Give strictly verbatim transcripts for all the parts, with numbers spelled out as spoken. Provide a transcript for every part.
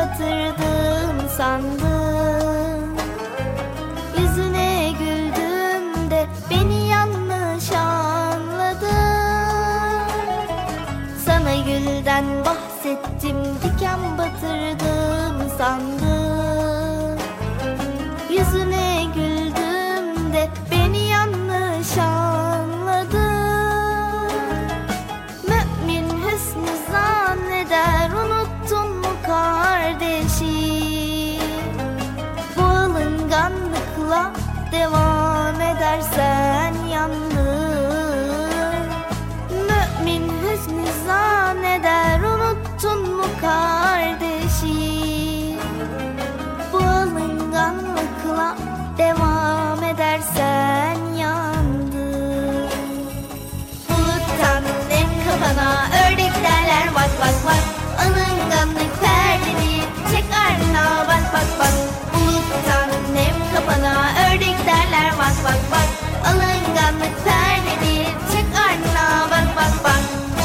batırdım sandım. Yüzüne güldüm de beni yanlış anladın. Sana gülden bahsettim, diken batırdım sandım. Yüzüne güldüm de beni yanlış anladın. Mümin hüsnü zanneder, unuttun mu kardeşim? Bu alınganlıkla devam edersen yandın. Mümin hüsnü zanneder, unuttun mu kardeşim? Bu alınganlıkla devam edersen yandın. Buluttan nem kafana, ördek derler vak vak vak. Alınganlık perdeni çek ardına bak bak bak. Buluttan nem kafana, ördek derler vak vak vak. Alınganlık perdeni çek ardına bak bak bak.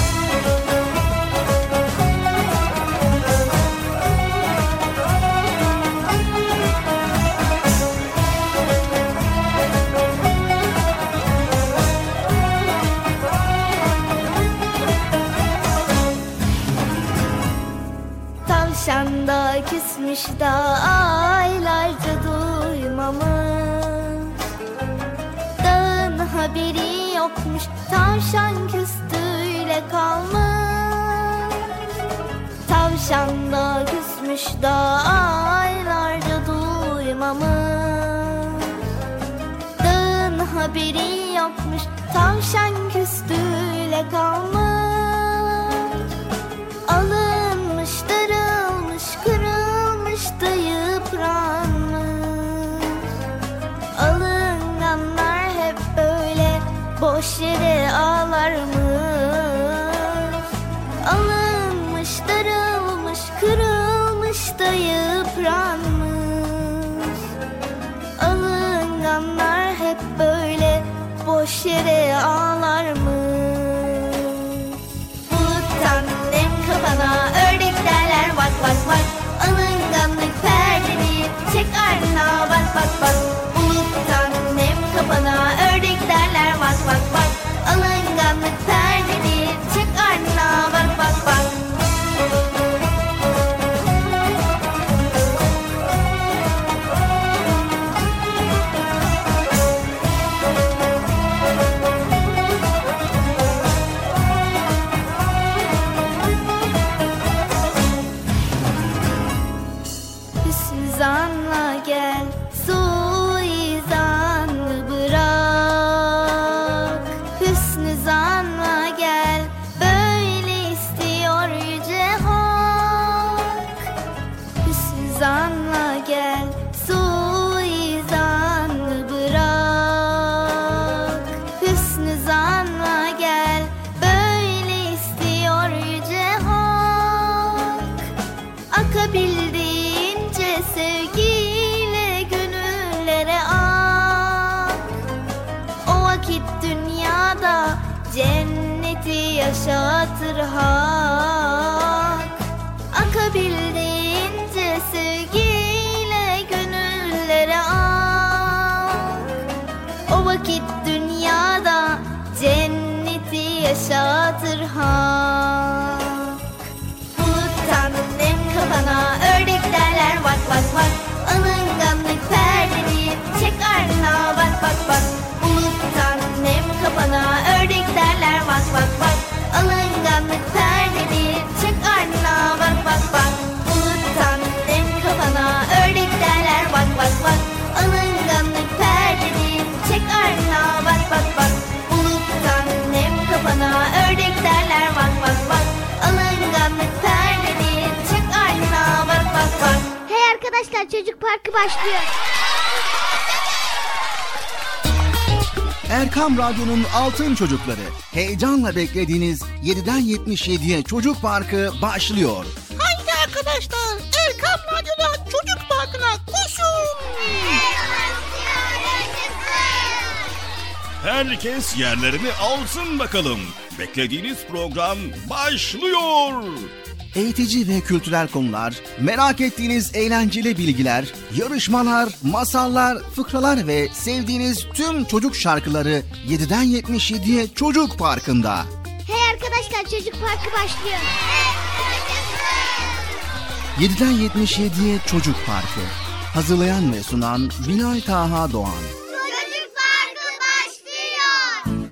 Tavşan da küsmüş da aylarca duymamış. Dağın haberi yokmuş, tavşan küstüyle kalmış. Tavşan da küsmüş da aylarca duymamış. Dağın haberi yokmuş, tavşan küstüyle kalmış. Alınmış, darılmış, kırılmış da yıpranmış. Alınganlar hep böyle boş yere ağlarmış. Alınmış, darılmış, kırılmış da yıpranmış. Alınganlar hep böyle boş yere ağlarmış. Buluttan nem kafana, ördek derler vak vak vak. Alınganlık perdeni çek ardına bak bak bak. Buluttan nem kafana, ördek derler vak vak vak. Alınganlık perdeni çek ardına bak bak bak. Hüsnü-zanla gel, suizanı bırak. Hüsnü-zanla gel, böyle istiyor yüce hak. Hüsnü-zanla gel, suizanı bırak. Hüsnü-zanla gel, böyle istiyor yüce hak. Akabildiğince sevgiyle gönüllere ak. O vakit dünyada cenneti yaşatır hak. Akabildiğince sevgiyle gönüllere ak. O vakit dünyada cenneti yaşatır hak. Buluttan nem kafana, ördek derler vak vak vak. Alınganlık perdeni çek ardına bak bak bak. Buluttan nem kafana, ördek derler vak vak vak. Alınganlık perdeni çek ardına bak bak bak. Buluttan nem kafana, ördek derler vak vak vak. Alınganlık perdeni çek ardına bak bak bak. Buluttan nem kafana, ördek derler vak vak vak. Alınganlık perdeni çek ardına bak bak bak. Hey arkadaşlar, Çocuk Parkı başlıyor. Erkam Radyo'nun Altın Çocukları. Heyecanla beklediğiniz yediden yetmiş yediye Çocuk Parkı başlıyor. Haydi arkadaşlar, Erkam Radyo'da Çocuk Parkı'na koşun. Herkes yerlerini alsın bakalım. Beklediğiniz program başlıyor. eğitici ve kültürel konular, merak ettiğiniz eğlenceli bilgiler, yarışmalar, masallar, fıkralar ve sevdiğiniz tüm çocuk şarkıları yediden yetmiş yediye Çocuk Parkı'nda. Hey arkadaşlar, Çocuk Parkı başlıyor. yediden yetmiş yediye Çocuk Parkı. Hazırlayan ve sunan Bilal Taha Doğan. Çocuk Parkı başlıyor.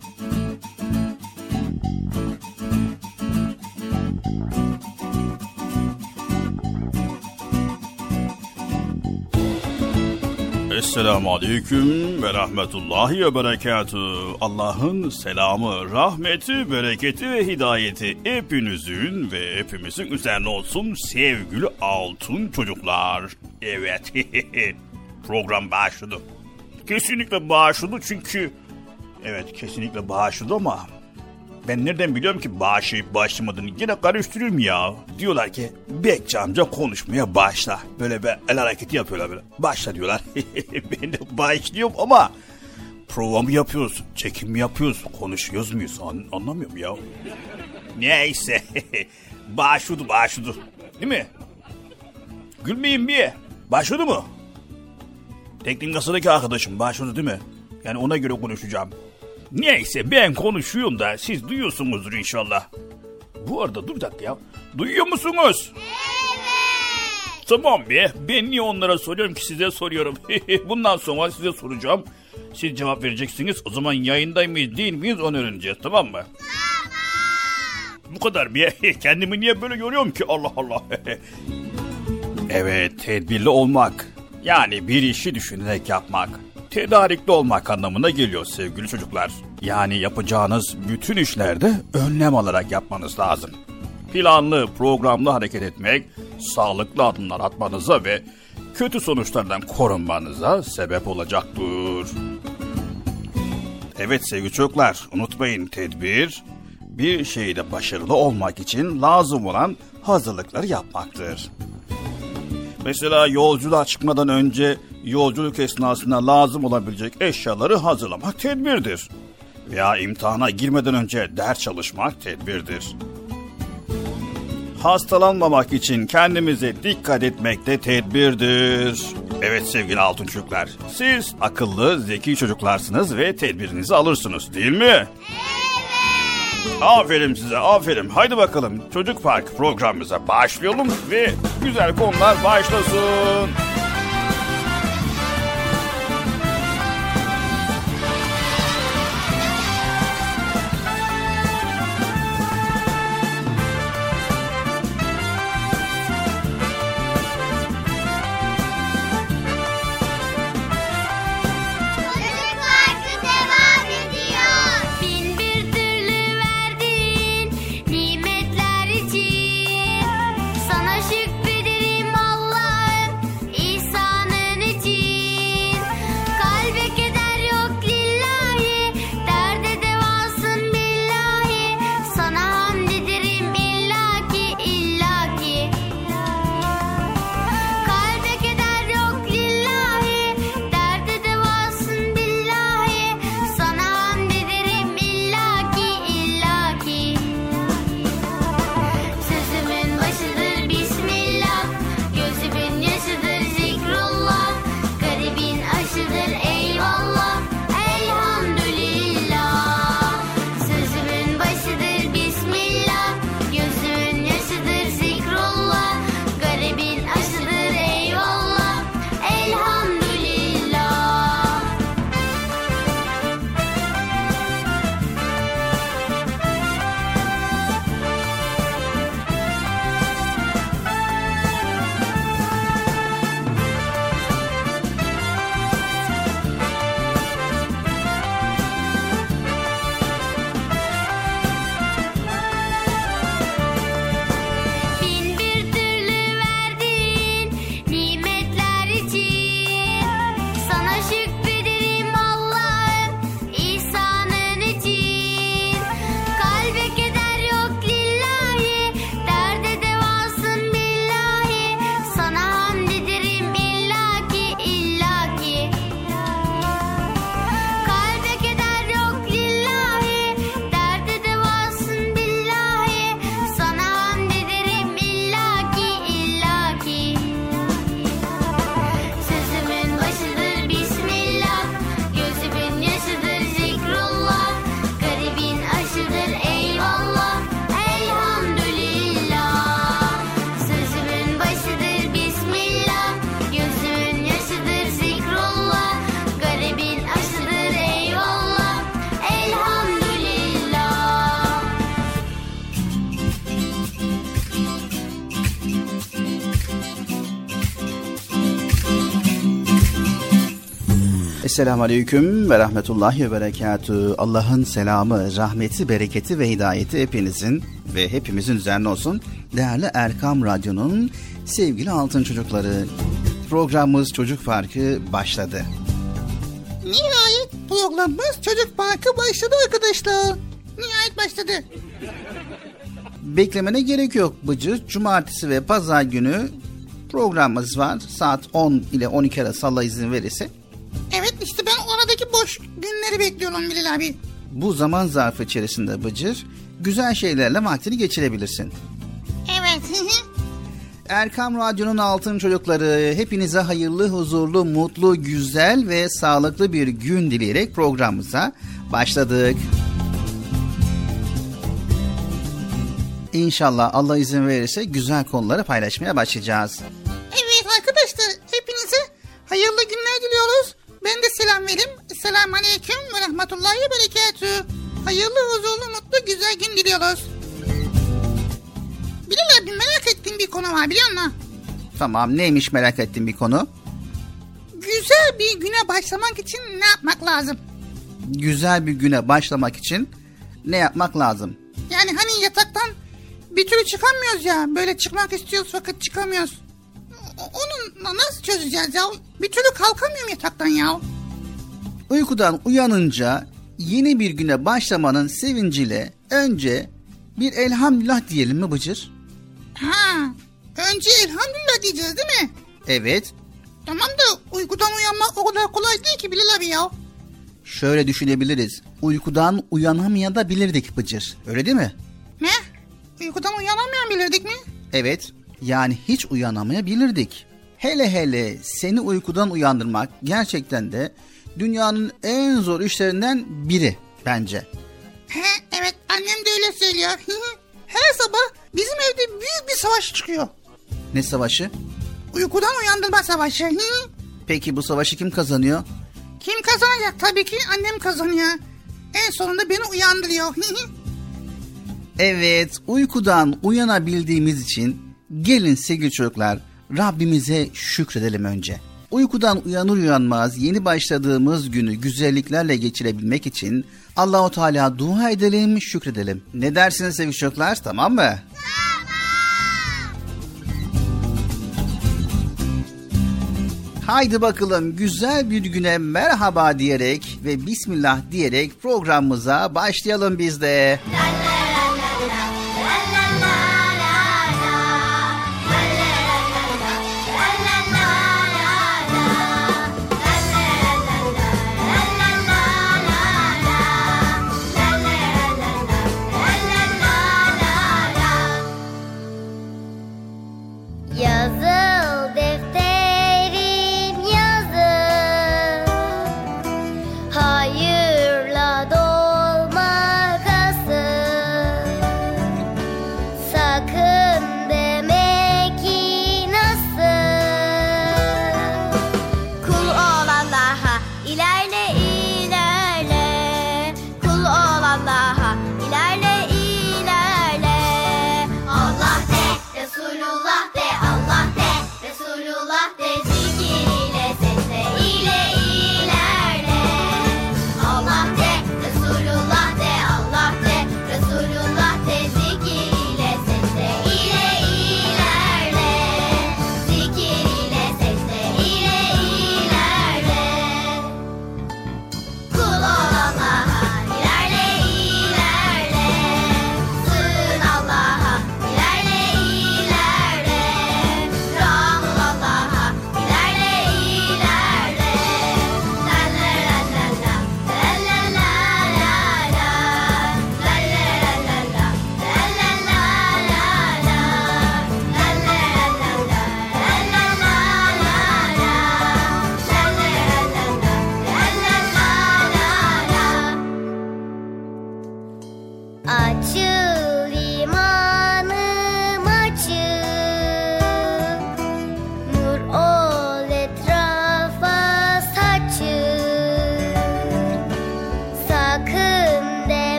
Esselamu Aleyküm ve Rahmetullahi ve Berekatuhu. Allah'ın selamı, rahmeti, bereketi ve hidayeti hepinizin ve hepimizin üzerine olsun sevgili altın çocuklar. Evet, program başladı. Kesinlikle başladı çünkü... Evet, kesinlikle başladı ama... Ben nereden biliyorum ki başlayıp başlamadığını, yine karıştırıyorum ya. Diyorlar ki Bekçi amca konuşmaya başla. Böyle bir el hareketi yapıyorlar böyle. Başla diyorlar. Ben de başlıyorum ama prova mı yapıyoruz, çekim mi yapıyoruz, konuşuyoruz muyuz An- anlamıyorum ya. Neyse. Başladı başladı. Değil mi? Gülmeyin bir. Başladı mı? Teknik kasadaki arkadaşım başladı değil mi? Yani ona göre konuşacağım. Neyse ben konuşuyorum da siz duyuyorsunuzdur inşallah. Bu arada dur bir dakika ya. Duyuyor musunuz? Evet. Tamam be. Ben niye onlara soruyorum ki size soruyorum. Bundan sonra size soracağım. Siz cevap vereceksiniz. O zaman yayındayım mıyız değil miyiz onu öğreneceğiz, tamam mı? Tamam. Bu kadar be. Kendimi niye böyle görüyorum ki, Allah Allah. Evet, tedbirli olmak. Yani bir işi düşünerek yapmak. Tedarikli olmak anlamına geliyor sevgili çocuklar. Yani yapacağınız bütün işlerde önlem alarak yapmanız lazım. Planlı, programlı hareket etmek, sağlıklı adımlar atmanıza ve kötü sonuçlardan korunmanıza sebep olacaktır. Evet sevgili çocuklar, unutmayın, tedbir bir şeyde başarılı olmak için lazım olan hazırlıkları yapmaktır. Mesela yolculuğa çıkmadan önce yolculuk esnasında lazım olabilecek eşyaları hazırlamak tedbirdir. Veya imtihana girmeden önce ders çalışmak tedbirdir. Hastalanmamak için kendimize dikkat etmek de tedbirdir. Evet sevgili altın çocuklar, siz akıllı, zeki çocuklarsınız ve tedbirinizi alırsınız değil mi? Evet. Aferin size, aferin. Haydi bakalım Çocuk Park programımıza başlayalım ve güzel konular başlasın. Nimetler için sana şükrederim Allah'ım. Esselamu Aleyküm ve Rahmetullahi ve Berekatü. Allah'ın selamı, rahmeti, bereketi ve hidayeti hepinizin ve hepimizin üzerine olsun. Değerli Erkam Radyo'nun sevgili altın çocukları, programımız Çocuk Parkı başladı. Nihayet programımız Çocuk Parkı başladı arkadaşlar. Nihayet başladı. Beklemene gerek yok Bıcır. Cumartesi ve pazar günü programımız var. Saat on ile on iki arası Allah izin verirse. Evet, işte ben oradaki boş günleri bekliyorum Bilal abi. Bu zaman zarfı içerisinde Bıcır, güzel şeylerle vaktini geçirebilirsin. Evet. Erkam Radyo'nun altın çocukları, hepinize hayırlı, huzurlu, mutlu, güzel ve sağlıklı bir gün dileyerek programımıza başladık. İnşallah Allah izin verirse güzel konuları paylaşmaya başlayacağız. Evet arkadaşlar, hepinize hayırlı günler diliyoruz. Ben de selam vereyim. Selamun Aleyküm ve Rahmetullahi ve Berekatü. Hayırlı, huzurlu, mutlu, güzel gün diliyoruz. Bilal abi, merak ettiğim bir konu var biliyor musun? Tamam, neymiş merak ettiğim bir konu? Güzel bir güne başlamak için ne yapmak lazım? Güzel bir güne başlamak için ne yapmak lazım? Yani hani yataktan bir türlü çıkamıyoruz ya. Böyle çıkmak istiyoruz fakat çıkamıyoruz. Onu nasıl çözeceğiz ya? Bir türlü kalkamıyorum yataktan ya. Uykudan uyanınca yeni bir güne başlamanın sevinciyle önce bir elhamdülillah diyelim mi Bıcır? Ha, önce elhamdülillah diyeceğiz değil mi? Evet. Tamam da uykudan uyanmak o kadar kolay değil ki Bilal abi ya. Şöyle düşünebiliriz. Uykudan uyanamayabilirdik Bıcır. Öyle değil mi? Ne? Uykudan uyanamayabilirdik mi? Evet. Yani hiç uyanamayabilirdik. Hele hele seni uykudan uyandırmak gerçekten de dünyanın en zor işlerinden biri bence. He, evet, annem de öyle söylüyor. Her sabah bizim evde büyük bir savaş çıkıyor. Ne savaşı? Uykudan uyandırma savaşı. Peki bu savaşı kim kazanıyor? Kim kazanacak? Tabii ki annem kazanıyor. En sonunda beni uyandırıyor. Evet, uykudan uyanabildiğimiz için gelin sevgili çocuklar, Rabbimize şükredelim önce. Uykudan uyanır uyanmaz yeni başladığımız günü güzelliklerle geçirebilmek için Allah-u Teala dua edelim, şükredelim. Ne dersiniz sevgili çocuklar, tamam mı? Haydi bakalım güzel bir güne merhaba diyerek ve Bismillah diyerek programımıza başlayalım biz de. Yazıl defterim yazıl, hayırla dolmakasın. Sakın deme ki nasıl, kul ol Allah'a ilerle ilerle, kul ol Allah'a ilerle ilerle. Allah de, Resulullah de, Allah de, Resulullah de, zikir ile secde ile ilerle. Allah de, Resulullah de, Allah de, Resulullah de, zikir ile secde ile ilerle. Zikir ile secde ile ilerle.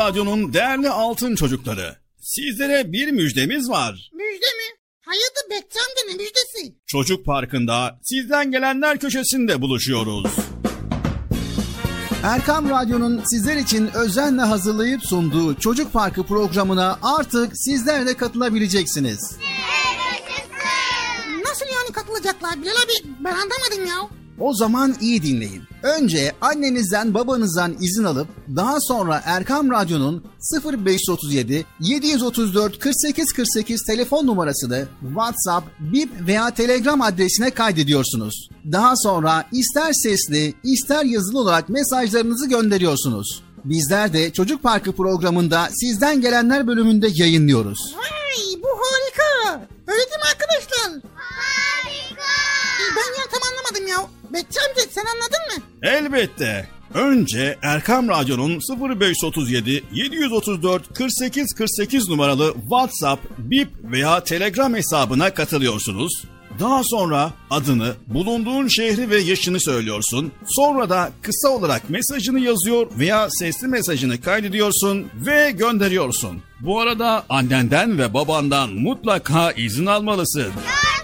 Radyo'nun değerli altın çocukları, sizlere bir müjdemiz var. Müjde mi? Hayırdır Bekçi amca, ne müjdesi? Çocuk Parkı'nda sizden gelenler köşesinde buluşuyoruz. Erkam Radyo'nun sizler için özenle hazırlayıp sunduğu Çocuk Parkı programına artık sizler de katılabileceksiniz. Nasıl yani katılacaklar Bilal abi? Ben anlamadım ya. O zaman iyi dinleyin. Önce annenizden babanızdan izin alıp daha sonra Erkam Radyo'nun sıfır beş otuz yedi yedi otuz dört kırk sekiz kırk sekiz telefon numarasını WhatsApp, Bip veya Telegram adresine kaydediyorsunuz. Daha sonra ister sesli ister yazılı olarak mesajlarınızı gönderiyorsunuz. Bizler de Çocuk Parkı programında sizden gelenler bölümünde yayınlıyoruz. Vay, bu harika. Öyle değil mi arkadaşlar? Harika. Ben ya tam anlamadım ya. Bekçi amca sen anladın mı? Elbette. Önce Erkam Radyo'nun sıfır beş otuz yedi yedi otuz dört kırk sekiz kırk sekiz numaralı WhatsApp, Bip veya Telegram hesabına katılıyorsunuz. Daha sonra adını, bulunduğun şehri ve yaşını söylüyorsun. Sonra da kısa olarak mesajını yazıyor veya sesli mesajını kaydediyorsun ve gönderiyorsun. Bu arada annenden ve babandan mutlaka izin almalısın.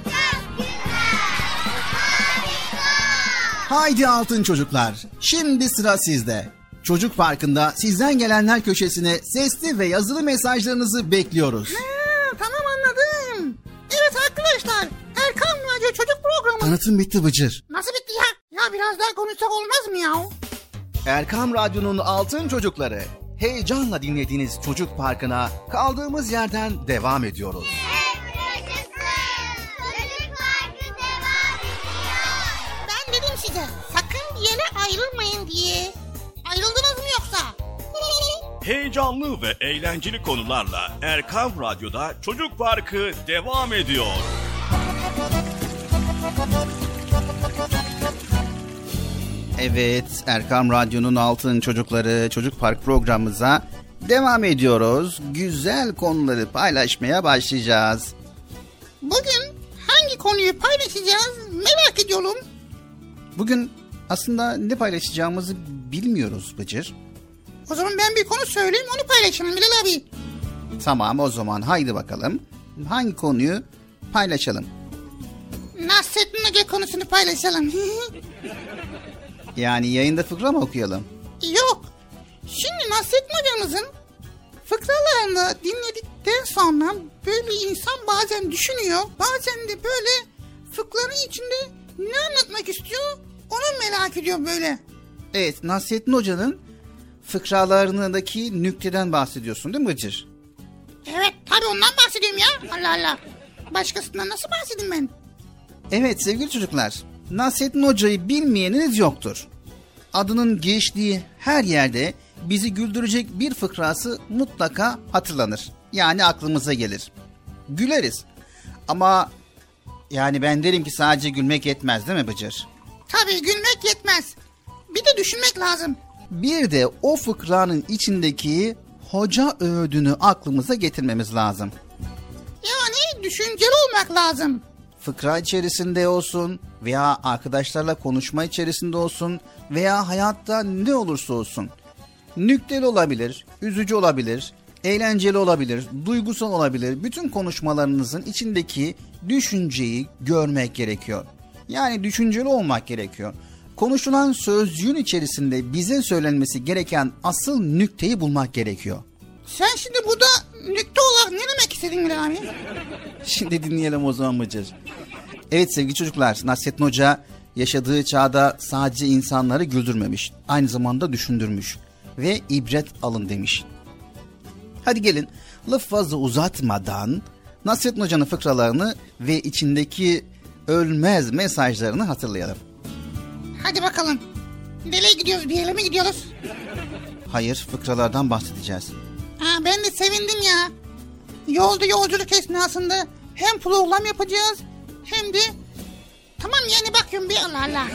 Haydi altın çocuklar, şimdi sıra sizde. Çocuk Parkı'nda sizden gelenler köşesine sesli ve yazılı mesajlarınızı bekliyoruz. Ha, tamam anladım. Evet arkadaşlar, Erkam Radyo Çocuk Programı. Tanıtım bitti Bıcır. Nasıl bitti ya? Ya biraz daha konuşsak olmaz mı ya? Erkam Radyo'nun altın çocukları, heyecanla dinlediğiniz Çocuk Parkı'na kaldığımız yerden devam ediyoruz. Ben dedim size, sakın bir yere ayrılmayın diye. Ayrıldınız mı yoksa? Heyecanlı ve eğlenceli konularla Erkam Radyo'da Çocuk Parkı devam ediyor. Evet, Erkam Radyo'nun altın çocukları Çocuk Park programımıza devam ediyoruz. Güzel konuları paylaşmaya başlayacağız. Bugün hangi konuyu paylaşacağız merak ediyorum. Bugün aslında ne paylaşacağımızı bilmiyoruz Bıcır. O zaman ben bir konu söyleyeyim, onu paylaşalım Bilal abi. Tamam, o zaman haydi bakalım. Hangi konuyu paylaşalım? Nasrettin Hoca konusunu paylaşalım. Yani yayında fıkra mı okuyalım? Yok. Şimdi Nasrettin Hocamızın fıkralarını dinledikten sonra böyle insan bazen düşünüyor. Bazen de böyle fıkranın içinde ne anlatmak istiyor onu merak ediyor böyle. Evet, Nasrettin Hoca'nın fıkralarındaki nükteden bahsediyorsun değil mi Bıcır? Evet tabii ondan bahsediyorum ya. Allah Allah. Başkasından nasıl bahsedeyim ben? Evet sevgili çocuklar, Nasrettin Hoca'yı bilmeyeniniz yoktur. Adının geçtiği her yerde bizi güldürecek bir fıkrası mutlaka hatırlanır. Yani aklımıza gelir. Güleriz. Ama yani ben derim ki sadece gülmek yetmez değil mi Bıcır? Tabii gülmek yetmez. Bir de düşünmek lazım. Bir de o fıkranın içindeki hoca öğüdünü aklımıza getirmemiz lazım. Yani düşünceli olmak lazım. Fıkra içerisinde olsun veya arkadaşlarla konuşma içerisinde olsun veya hayatta ne olursa olsun. Nükteli olabilir, üzücü olabilir, eğlenceli olabilir, duygusal olabilir. Bütün konuşmalarınızın içindeki düşünceyi görmek gerekiyor. Yani düşünceli olmak gerekiyor. Konuşulan sözcüğün içerisinde bize söylenmesi gereken asıl nükteyi bulmak gerekiyor. Sen şimdi burada nükte olarak ne demek istedin Bilal abi? Şimdi dinleyelim o zaman Bıcır. Evet sevgili çocuklar, Nasrettin Hoca yaşadığı çağda sadece insanları güldürmemiş, aynı zamanda düşündürmüş ve ibret alın demiş. Hadi gelin lafı fazla uzatmadan Nasrettin Hoca'nın fıkralarını ve içindeki ölmez mesajlarını hatırlayalım. Hadi bakalım. Nereye gidiyoruz? Bir yere mi gidiyoruz? Hayır, fıkralardan bahsedeceğiz. Ha, ben de sevindim ya. Yolda yolculuk esnasında hem program yapacağız hem de... Tamam yani bakıyorum bir Allah Allah.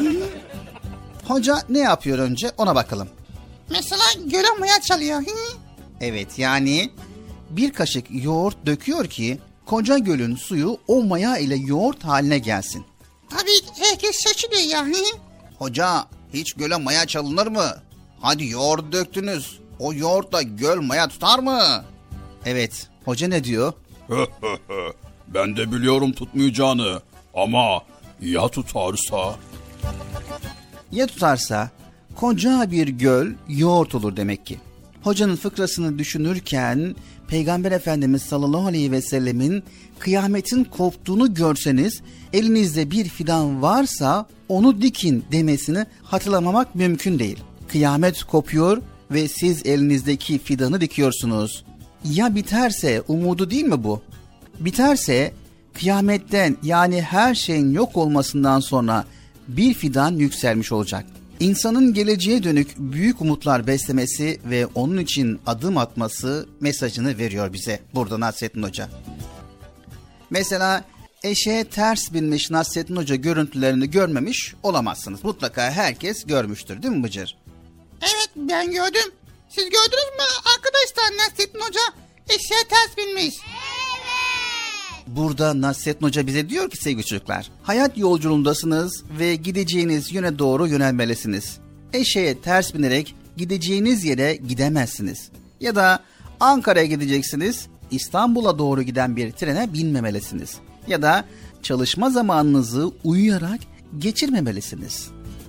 Hoca ne yapıyor önce ona bakalım. Mesela göle maya çalıyor. Evet, yani bir kaşık yoğurt döküyor ki koca gölün suyu o maya ile yoğurt haline gelsin. Tabii herkes şaşırıyor ya. Hoca hiç göle maya çalınır mı? Hadi yoğurt döktünüz. o yoğurtla göl maya tutar mı? Evet, hoca ne diyor? Ben de biliyorum tutmayacağını ama ya tutarsa? Ya tutarsa koca bir göl yoğurt olur demek ki. Hocanın fıkrasını düşünürken Peygamber Efendimiz sallallahu aleyhi ve sellemin kıyametin koptuğunu görseniz elinizde bir fidan varsa onu dikin demesini hatırlamamak mümkün değil. Kıyamet kopuyor ve siz elinizdeki fidanı dikiyorsunuz. Ya biterse umudu değil mi bu? Biterse kıyametten yani her şeyin yok olmasından sonra bir fidan yükselmiş olacak. İnsanın geleceğe dönük büyük umutlar beslemesi ve onun için adım atması mesajını veriyor bize burada Nasrettin Hoca. Mesela eşeğe ters binmiş Nasrettin Hoca görüntülerini görmemiş olamazsınız. Mutlaka herkes görmüştür değil mi Bıcır? Evet, ben gördüm. Siz gördünüz mü arkadaşlar, Nasrettin Hoca eşeğe ters binmiş. Burada Nasrettin Hoca bize diyor ki sevgili çocuklar, hayat yolculuğundasınız ve gideceğiniz yöne doğru yönelmelisiniz. Eşeğe ters binerek gideceğiniz yere gidemezsiniz. Ya da Ankara'ya gideceksiniz, İstanbul'a doğru giden bir trene binmemelisiniz. Ya da çalışma zamanınızı uyuyarak geçirmemelisiniz.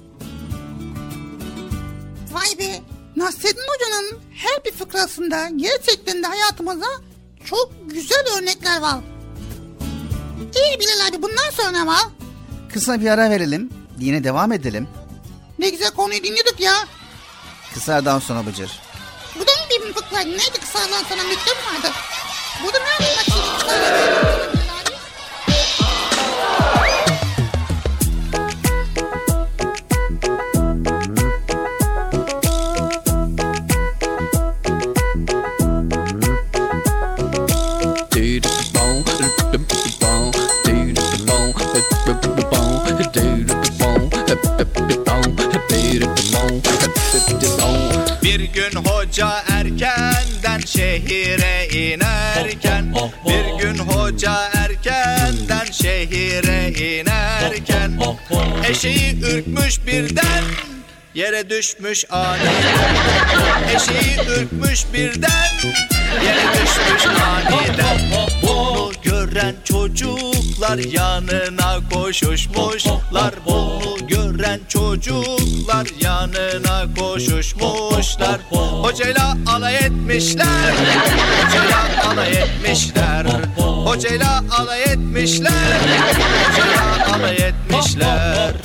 Vay be, Nasrettin Hoca'nın her bir fıkrasında gerçekten de hayatımıza çok güzel örnekler var. İyi Bilal abi, bundan sonra ne var? Kısa bir ara verelim, yine devam edelim. Ne güzel konuyu dinliyorduk ya. Kısa aradan sonra Bıcır. Bu da mı bir fıkra? Neydi kısadan sonra, mektep vardı? Bu da ne yapayım bak şimdi kısadan. Bir gün hoca erkenden şehire inerken, bir gün hoca erkenden şehire inerken, eşeği ürkmüş birden yere düşmüş aniden. Eşeği ürkmüş birden yere düşmüş aniden. Bunu gören çocuklar yanına koşuşmuşlar. Bunu gören çocuklar yanına koşuşmuşlar. Hocayla alay etmişler, hocayla alay etmişler, hocayla alay etmişler, hocayla alay etmişler.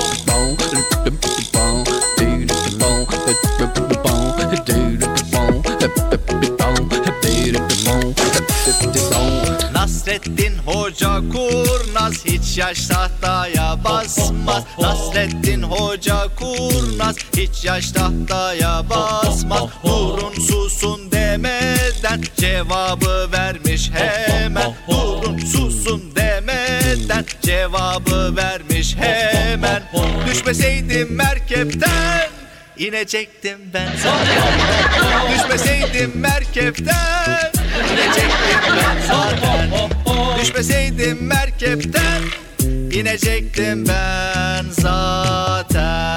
Nasrettin Hoca kurnaz, hiç yaş tahtaya basmaz. Nasrettin Hoca kurnaz, hiç yaş tahtaya basmaz. Durun susun demeden cevabı vermiş hemen. Durun susun demeden cevabı vermiş hemen. Düşmeseydim merkepten İnecektim ben zaten. Düşmeseydim merkepten İnecektim ben zaten. Düşmeseydim merkepten İnecektim ben zaten.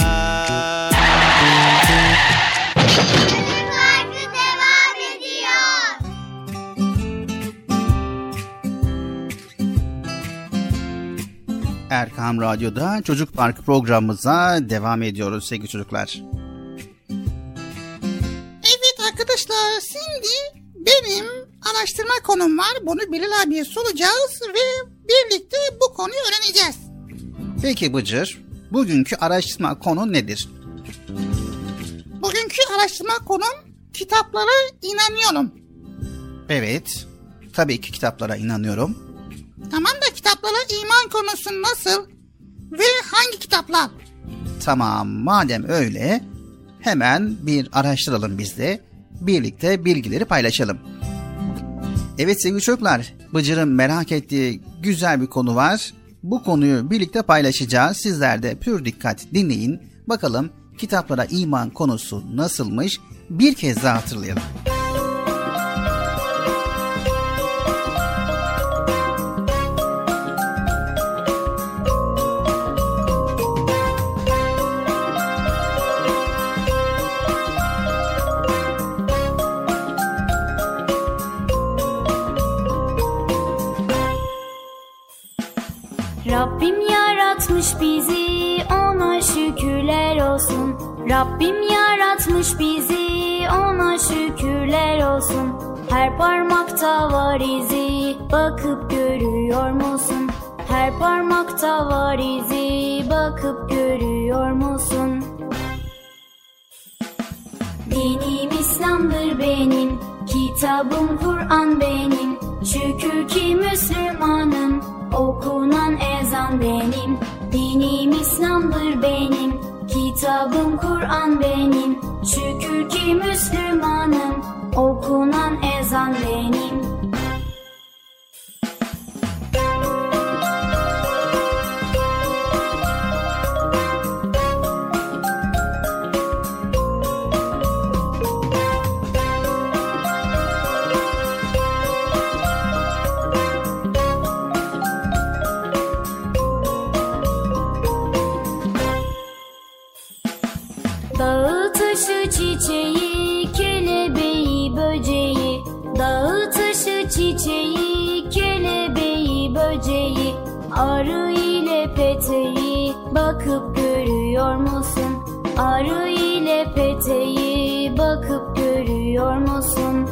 Parkı devam ediyor. Erkam Radyo'da Çocuk Parkı programımıza devam ediyoruz sevgili çocuklar. Evet arkadaşlar, şimdi benim araştırma konum var. Bunu Bilal abiye soracağız ve birlikte bu konuyu öğreneceğiz. Peki Bıcır, bugünkü araştırma konu nedir? Bugünkü araştırma konum kitaplara inanıyorum. Evet, tabii ki kitaplara inanıyorum. Tamam da kitaplara iman konusu nasıl ve hangi kitaplar? Tamam, madem öyle hemen bir araştıralım biz de. Birlikte bilgileri paylaşalım. Evet sevgili çocuklar, Bıcır'ın merak ettiği güzel bir konu var. Bu konuyu birlikte paylaşacağız. Sizler de pür dikkat dinleyin. Bakalım kitaplara iman konusu nasılmış? Bir kez daha hatırlayalım. bizi, ona şükürler olsun. Rabbim yaratmış bizi, ona şükürler olsun. Her parmakta var izi, bakıp görüyor musun? Her parmakta var izi, bakıp görüyor musun? Dinim İslam'dır benim, kitabım Kur'an benim. Şükür ki Müslümanım, okunan ezan benim. Dinim İslam'dır benim, kitabım Kur'an benim. Şükür ki Müslümanım, okunan ezan benim. Dağı taşı çiçeği, kelebeği böceği. Dağı taşı çiçeği, kelebeği böceği. Arı ile peteği, bakıp görüyor musun? Arı ile peteği, bakıp görüyor musun?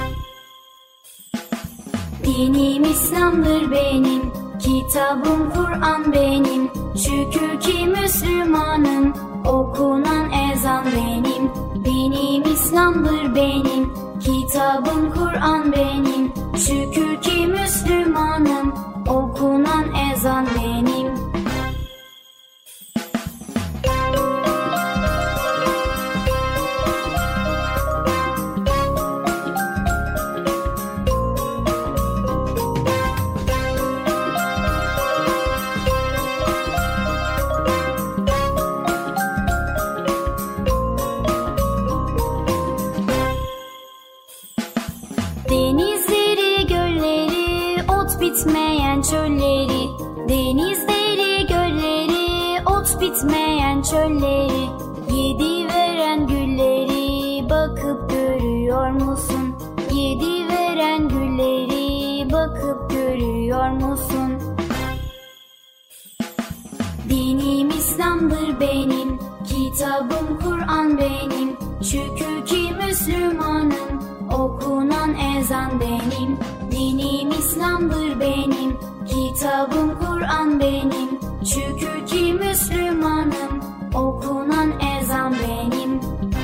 Dinim İslam'dır benim, kitabım Kur'an benim. Şükür ki Müslümanım, okunan ezan benim. Dinim İslam'dır benim, kitabım Kur'an benim. Şükür ki Müslümanım, okunan ezan benim. Denizleri, gölleri, ot bitmeyen çölleri. Denizleri, gölleri, ot bitmeyen çölleri. Yedi veren gülleri, bakıp görüyor musun? Yedi veren gülleri, bakıp görüyor musun? Dinim İslam'dır benim, kitabım Kur'an benim. Şükür ki Müslümanım, okunan ezan benim. Dinim İslam'dır benim, kitabım Kur'an benim. Şükür ki Müslümanım, okunan ezan benim.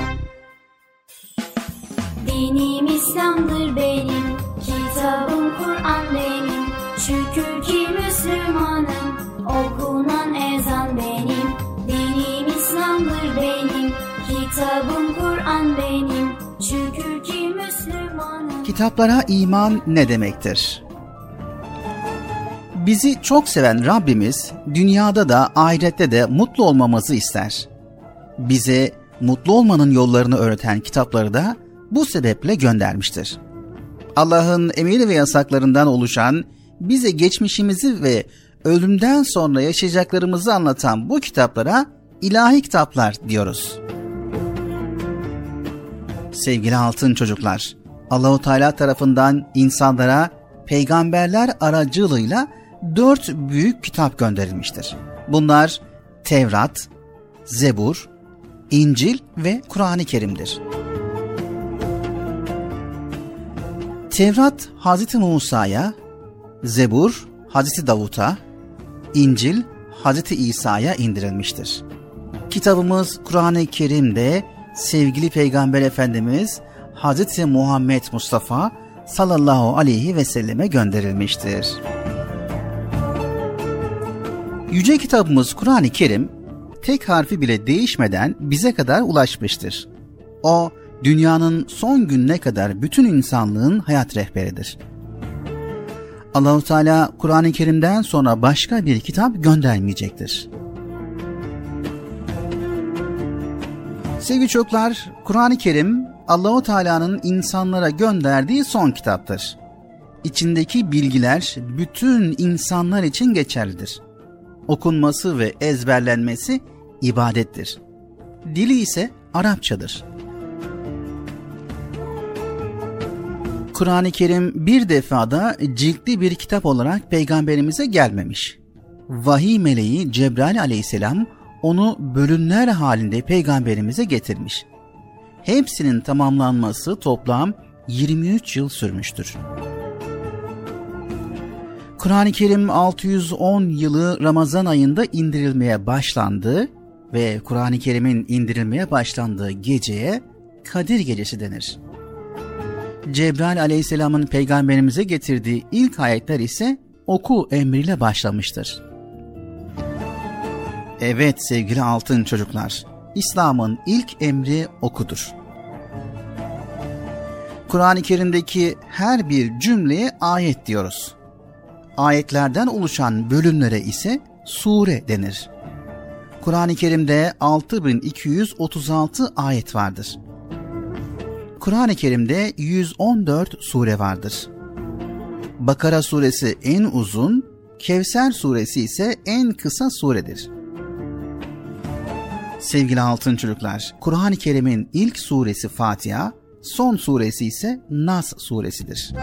Dinim İslam'dır benim, kitabım Kur'an benim. Şükür ki Müslümanım, okunan ezan benim. Dinim İslam'dır benim, kitabım Kur'an benim. Şükür ki Müslümanım. Kitaplara iman ne demektir? Bizi çok seven Rabbimiz dünyada da ahirette de mutlu olmamızı ister. Bize mutlu olmanın yollarını öğreten kitapları da bu sebeple göndermiştir. Allah'ın emir ve yasaklarından oluşan, bize geçmişimizi ve ölümden sonra yaşayacaklarımızı anlatan bu kitaplara ilahi kitaplar diyoruz. Sevgili altın çocuklar, Allah-u Teala tarafından insanlara peygamberler aracılığıyla dört büyük kitap gönderilmiştir. Bunlar Tevrat, Zebur, İncil ve Kur'an-ı Kerim'dir. Tevrat Hazreti Musa'ya, Zebur Hazreti Davut'a, İncil Hazreti İsa'ya indirilmiştir. Kitabımız Kur'an-ı Kerim'de sevgili Peygamber Efendimiz Hazreti Muhammed Mustafa sallallahu aleyhi ve selleme gönderilmiştir. Yüce kitabımız Kur'an-ı Kerim tek harfi bile değişmeden bize kadar ulaşmıştır. O, dünyanın son gününe kadar bütün insanlığın hayat rehberidir. Allah-u Teala Kur'an-ı Kerim'den sonra başka bir kitap göndermeyecektir. Sevgili çocuklar, Kur'an-ı Kerim Allah-u Teala'nın insanlara gönderdiği son kitaptır. İçindeki bilgiler bütün insanlar için geçerlidir. Okunması ve ezberlenmesi ibadettir. Dili ise Arapçadır. Kur'an-ı Kerim bir defada ciltli bir kitap olarak peygamberimize gelmemiş. vahiy meleği Cebrail aleyhisselam onu bölümler halinde peygamberimize getirmiş. Hepsinin tamamlanması toplam yirmi üç yıl sürmüştür. Kur'an-ı Kerim altı yüz on yılı Ramazan ayında indirilmeye başlandı ve Kur'an-ı Kerim'in indirilmeye başlandığı geceye Kadir Gecesi denir. Cebrail aleyhisselamın peygamberimize getirdiği ilk ayetler ise oku emriyle başlamıştır. Evet sevgili altın çocuklar, İslam'ın ilk emri okudur. Kur'an-ı Kerim'deki her bir cümleye ayet diyoruz. Ayetlerden oluşan bölümlere ise sure denir. Kur'an-ı Kerim'de altı bin iki yüz otuz altı ayet vardır. Kur'an-ı Kerim'de yüz on dört sure vardır. Bakara suresi en uzun, Kevser suresi ise en kısa suredir. Sevgili altın çocuklar, Kur'an-ı Kerim'in ilk suresi Fatiha, son suresi ise Nas suresidir.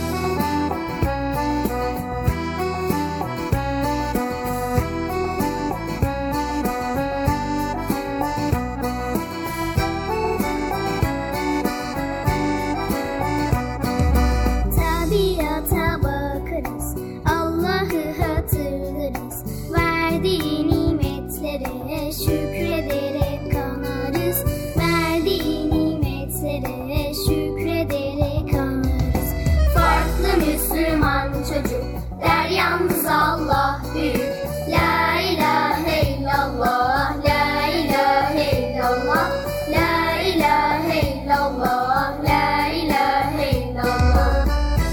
Tabiata bakarız, Allah'ı hatırlarız, verdiği nimetlere şükrederek kanarız, verdiği nimetlere şükrederek kanarız. Farklı Müslüman çocuk der yalnız Allah büyük, la ilahe illallah, la ilahe illallah, la ilahe illallah, la ilahe illallah.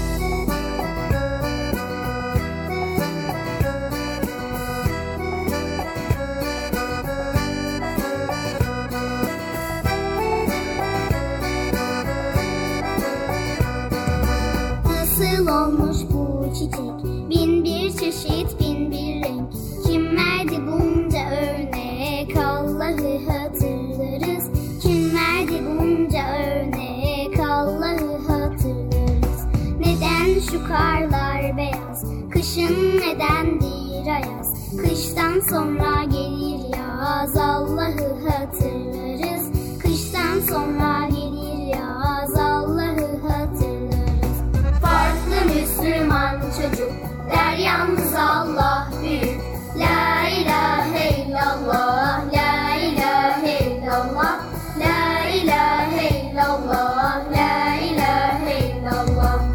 Nasıl olmuş bu çiçek, bin bir çeşit, bin bir renk. Kim verdi bunca örnek, Allah'ı hatırlarız. Kim verdi bunca örnek, Allah'ı hatırlarız. Neden şu karlar beyaz, kışın nedendir ayaz? Kıştan sonra gelir yaz, Allah'ı hatırlarız. Kıştan sonra gelir yaz, Allah'ı hatırlarız. Farklı Müslüman çocuk der yalnız Allah büyük, la ilahe illallah, la ilahe illallah, la ilahe illallah, la ilahe illallah.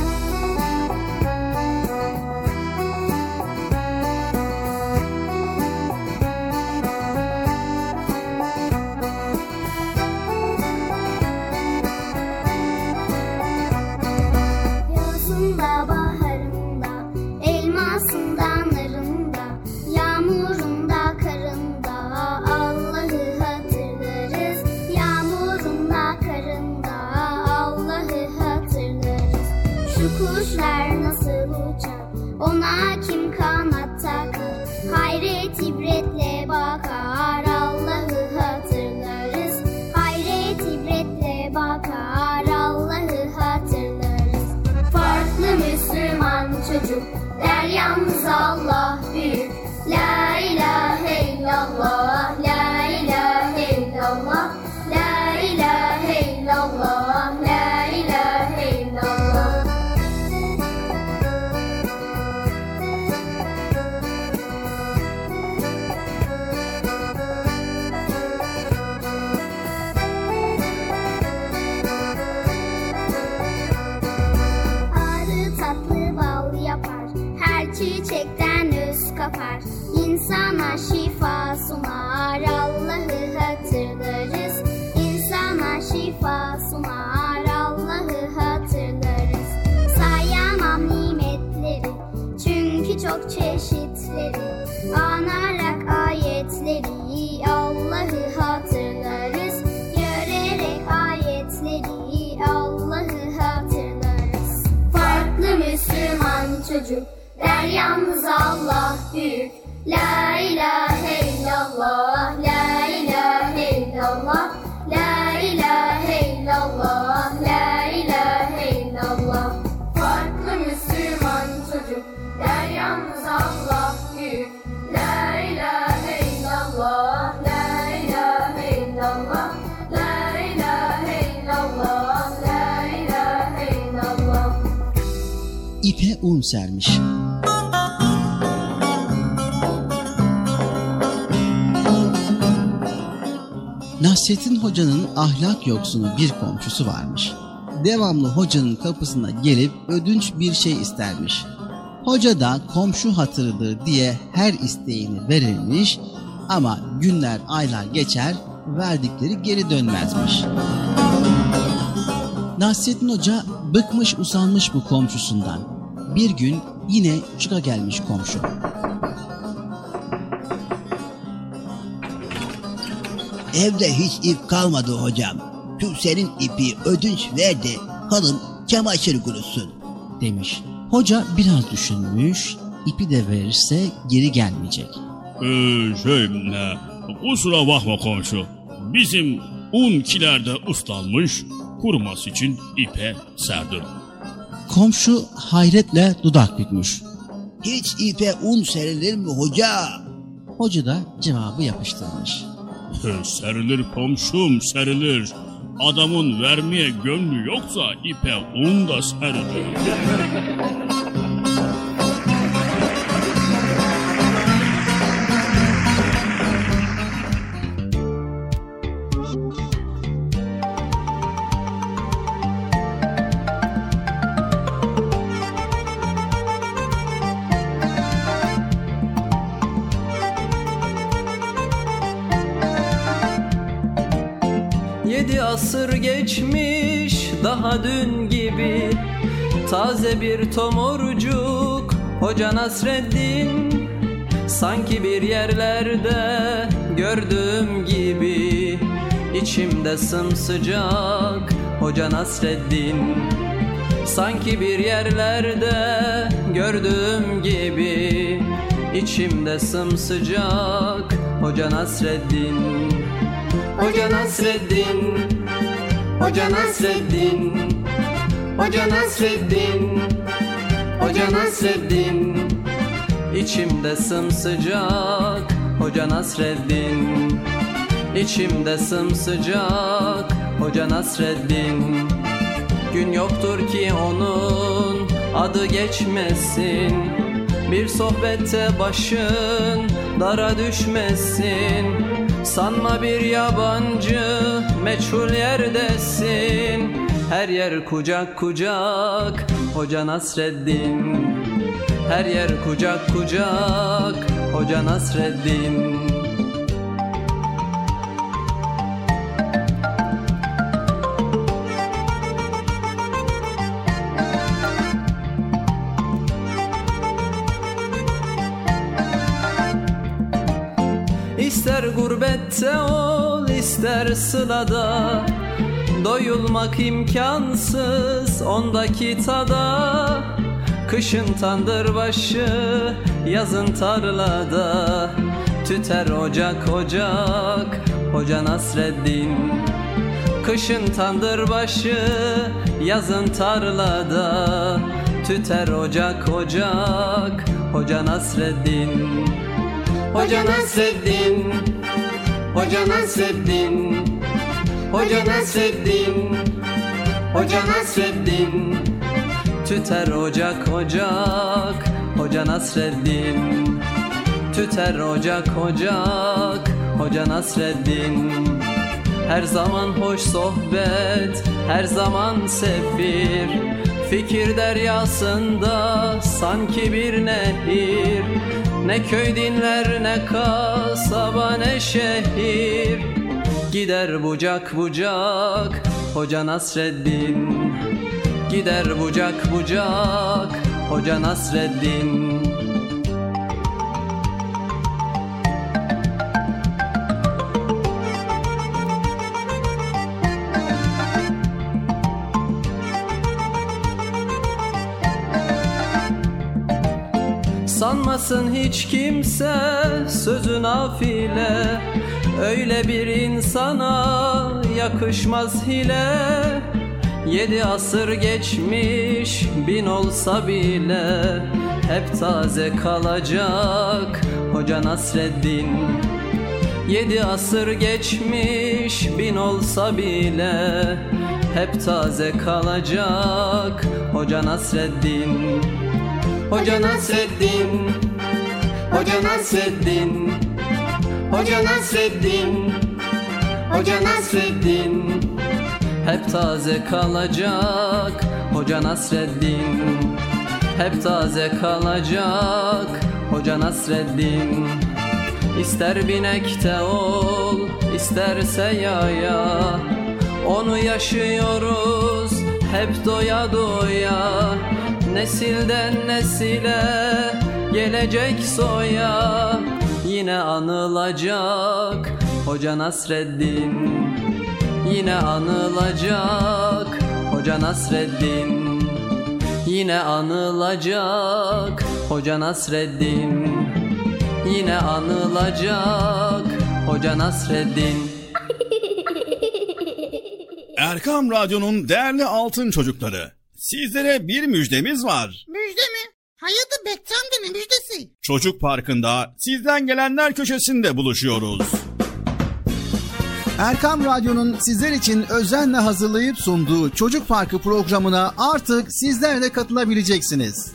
Yazında, baharında, elmasında, narında, yağmurunda, karında, Allah'ı hatırlarız. Yağmurunda, karında, Allah'ı hatırlarız. Şu kuşlar nasıl uçar, ona kim kanat takar? Hayret ibretle bakar, Allah'ı hatırlarız. Hayret ibretle bakar, Allah'ı hatırlarız. Farklı Müslüman çocuk der yalnız Allah büyük, la ilahe illallah, la ilahe illallah, la ilahe illallah, la ilahe illallah. Arı tatlı bal yapar, her çiçekten öz kapar. İnsana şifa sunar, Allah'ı hatırlarız. İnsana şifa sunar, Allah'ı hatırlarız. Sayamam nimetleri, çünkü çok çeşitleri. Anarak ayetleri, Allah'ı hatırlarız. Görerek ayetleri, Allah'ı hatırlarız. Farklı Müslüman çocuk der yalnız Allah büyük, la ilahe illallah, la ilahe illallah, la ilahe illallah, la ilahe illallah. Farklı Müslüman çocuk der yalnız Allah büyük, un sermiş. Nasrettin Hoca'nın ahlak yoksunu bir komşusu varmış. Devamlı hocanın kapısına gelip ödünç bir şey istermiş. Hoca da komşu hatırıdır diye her isteğini verirmiş ama günler aylar geçer, verdikleri geri dönmezmiş. Nasrettin Hoca bıkmış usanmış bu komşusundan. Bir gün yine çıka gelmiş komşu. Evde hiç ip kalmadı hocam. Şu senin ipi ödünç ver de hanım çamaşır kurusun demiş. Hoca biraz düşünmüş, ipi de verirse geri gelmeyecek. Ee, şey, ne, kusura bakma komşu. Bizim un kilerde ıslanmış, kuruması için ipe serdim. Komşu hayretle dudak bükmüş. Hiç ipe un serilir mi hoca? Hoca da cevabı yapıştırmış. Serilir komşum, serilir. Adamın vermeye gönlü yoksa ipe un da serilir. Yedi asır geçmiş daha dün gibi, taze bir tomurcuk Hoca Nasreddin. Sanki bir yerlerde gördüğüm gibi, içimde sımsıcak Hoca Nasreddin. Sanki bir yerlerde gördüğüm gibi, içimde sımsıcak Hoca Nasreddin. Hoca Nasreddin, Hoca Nasreddin, Hoca Nasreddin, Hoca Nasreddin. İçimde sımsıcak Hoca Nasreddin. İçimde sımsıcak Hoca Nasreddin. Gün yoktur ki onun adı geçmesin, bir sohbette başın dara düşmesin. Sanma bir yabancı meçhul yerdesin, her yer kucak kucak Hoca Nasreddin. Her yer kucak kucak Hoca Nasreddin. İster gurbette ol, ister sılada, doyulmak imkansız ondaki tada. Kışın tandırbaşı, yazın tarlada, tüter ocak ocak Hoca Nasreddin. Kışın tandırbaşı, yazın tarlada, tüter ocak ocak Hoca Nasreddin. Hoca Nasreddin, Hoca Nasreddin, Hoca Nasreddin, Hoca Nasreddin. Tüter ocak ocak Hoca Nasreddin. Tüter ocak ocak Hoca Nasreddin. Her zaman hoş sohbet, her zaman sefir, fikir deryasında sanki bir nehir. Ne köy dinler, ne kasaba, ne şehir, gider bucak bucak Hoca Nasreddin. Gider bucak bucak Hoca Nasreddin. Sanmasın hiç kimse sözü nafile, öyle bir insana yakışmaz hile. Yedi asır geçmiş bin olsa bile, hep taze kalacak Hoca Nasreddin. Yedi asır geçmiş bin olsa bile, hep taze kalacak Hoca Nasreddin. Hoca Nasreddin, Hoca Nasreddin, Hoca Nasreddin, Hoca Nasreddin. Hep taze kalacak Hoca Nasreddin, hep taze kalacak Hoca Nasreddin. İster binekte ol, isterse yaya, onu yaşıyoruz hep doya doya. Nesilden nesile gelecek soya, yine anılacak Hoca Nasreddin, yine anılacak Hoca Nasreddin, yine anılacak Hoca Nasreddin, yine anılacak Hoca Nasreddin. Erkam Radyo'nun değerli altın çocukları, sizlere bir müjdemiz var. Müjde mi? Hayırdır Bekçi amca, ne müjdesi? Çocuk Parkı'nda sizden gelenler köşesinde buluşuyoruz. Erkam Radyo'nun sizler için özenle hazırlayıp sunduğu Çocuk Parkı programına artık sizler de katılabileceksiniz.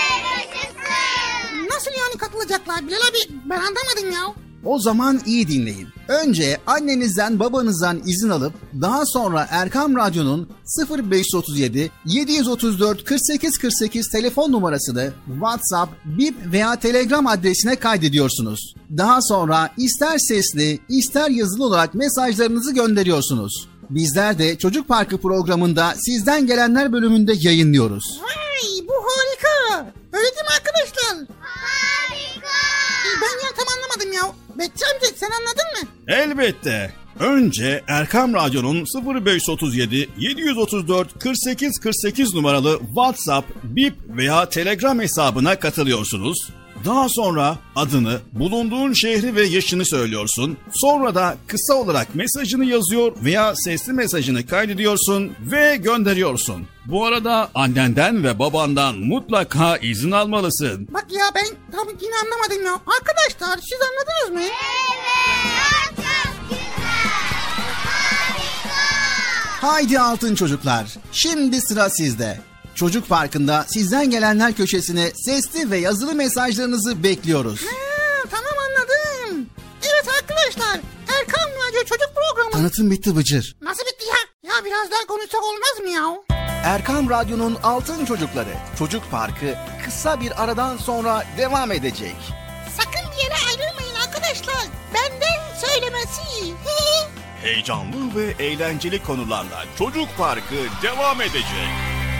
Nasıl yani katılacaklar Bilal abi? Ben anlamadım ya. O zaman iyi dinleyin. Önce annenizden babanızdan izin alıp daha sonra Erkam Radyo'nun sıfır beş otuz yedi yedi otuz dört kırk sekiz kırk sekiz telefon numarasını WhatsApp, Bip veya Telegram adresine kaydediyorsunuz. Daha sonra ister sesli ister yazılı olarak mesajlarınızı gönderiyorsunuz. Bizler de Çocuk Parkı programında sizden gelenler bölümünde yayınlıyoruz. Vay, bu harika. Öyle değil mi arkadaşlar? Harika. Ben ya tam anlamadım ya. Bekçi amca sen anladın mı? Elbette. Önce Erkam Radyo'nun sıfır beş otuz yedi yedi otuz dört kırk sekiz kırk sekiz numaralı WhatsApp, Bip veya Telegram hesabına katılıyorsunuz. Daha sonra adını, bulunduğun şehri ve yaşını söylüyorsun. Sonra da kısa olarak mesajını yazıyor veya sesli mesajını kaydediyorsun ve gönderiyorsun. Bu arada annenden ve babandan mutlaka izin almalısın. Bak ya ben tabii yine anlamadım ya. Arkadaşlar siz anladınız mı? Evet, çok güzel. Harika. Haydi altın çocuklar, şimdi sıra sizde. Çocuk Parkı'nda sizden gelenler köşesine sesli ve yazılı mesajlarınızı bekliyoruz. Ha, tamam anladım. Evet arkadaşlar, Erkam Radyo Çocuk Programı. Tanıtım bitti Bıcır. Nasıl bitti ya? Ya biraz daha konuşsak olmaz mı ya? Erkam Radyo'nun altın çocukları Çocuk Parkı kısa bir aradan sonra devam edecek. Sakın bir yere ayrılmayın arkadaşlar. Benden söylemesi. Heyecanlı ve eğlenceli konularla Çocuk Parkı devam edecek.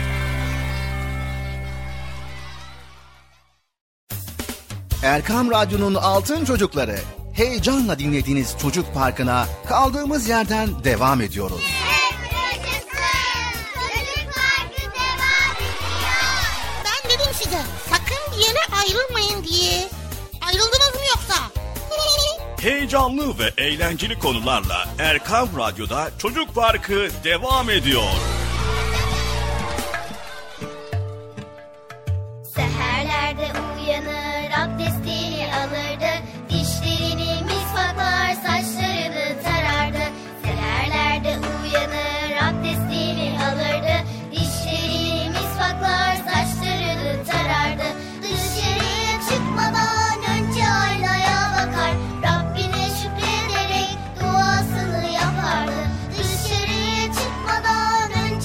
Erkam Radyo'nun altın çocukları, heyecanla dinlediğiniz Çocuk Parkı'na kaldığımız yerden devam ediyoruz. Çocuk Parkı devam ediyor. Ben dedim size sakın bir yere ayrılmayın diye. Ayrıldınız mı yoksa? Heyecanlı ve eğlenceli konularla Erkam Radyo'da Çocuk Parkı devam ediyor. Seherlerde uyanır, abdestini alırdı, dişlerini misvaklar, saçlarını tarardı. Seherlerde uyanır, abdestini alırdı, dişlerini misvaklar, saçlarını tarardı. Dışarıya çıkmadan önce aynaya bakar, Rabbine şükrederek duasını yapardı. Dışarıya çıkmadan önce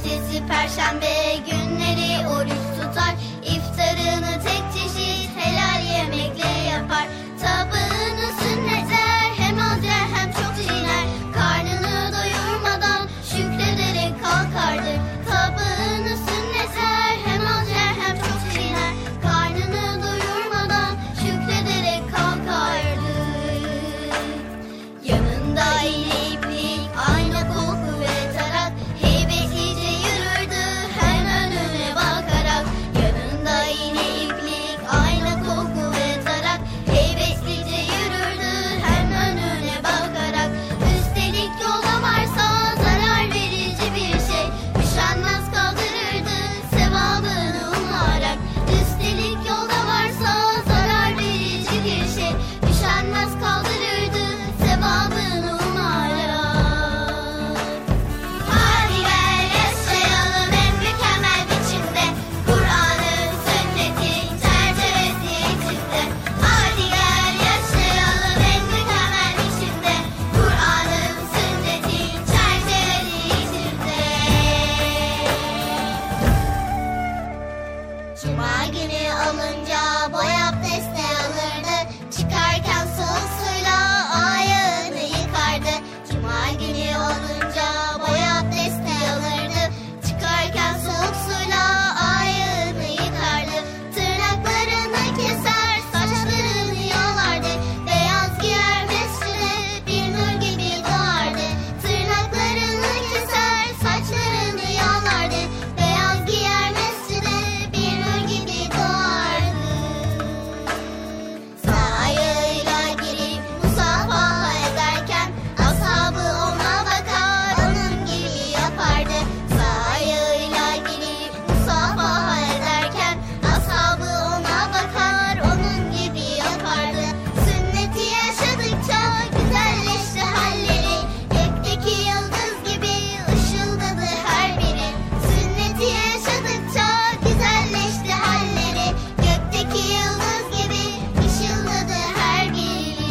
Cumartesi, perşembe günleri oruç tutar. İftarını tek çeşit helal yemekle yapar. Tabağını sünnetler, hem az yer hem çok çiğner. Karnını doyurmadan şükrederek kalkardı. Tabağını sünnetler, hem az yer hem çok çiğner. Karnını doyurmadan şükrederek kalkardı. Yanında iğne iplik, ayna koku ve tarak, heybetlice yürürdü hem önüne bakarak. Yanında iğne iplik, ayna koku ve tarak, heybetlice yürürdü hem önüne bakarak. Üstelik yolda varsa zarar verici bir şey, üşenmez kaldırırdı sevabını umarak. Üstelik yolda varsa zarar verici bir şey, üşenmez kaldırırdı sevabını umarak. Hadi gel yaşayalım en mükemmel biçimde, Kur'an'ın sünnetin çerçevesi içinde. Hadi gel yaşayalım en mükemmel biçimde, Kur'an'ın sünnetin çerçevesi içinde. Cuma günü alınca boy abdesti alırdı. Çıkarken soğuk suyla ayağını yıkardı. Cuma günü olunca boy abdesti alırdı. Çıkarken soğuk suyla ayağını yıkardı. Tırnaklarını keser, saçlarını yolardı. Beyaz giyer mescide, bir nur gibi doğardı. Tırnaklarını keser, saçlarını yolardı. Beyaz giyer mescide, bir nur gibi doğardı. Sağ ayağıyla girip musafaha ederken ashabı ona bakar, onun gibi yapardı. Sağ ayağıyla girip musafaha ederken ashabı ona bakar, onun gibi yapardı. Sünneti yaşadıkça güzelleşti halleri, gökteki yıldız gibi ışıldadı her biri. Sünneti yaşadıkça güzelleşti halleri, gökteki yıldız gibi ışıldadı her biri.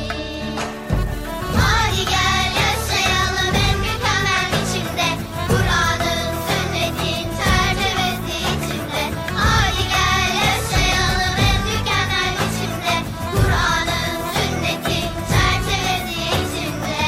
Hadi gel yaşayalım en mükemmel biçimde, Kur'an'ın sünnetin çerçevesi içinde. Hadi gel yaşayalım en mükemmel biçimde, Kur'an'ın sünnetin çerçevesi içinde.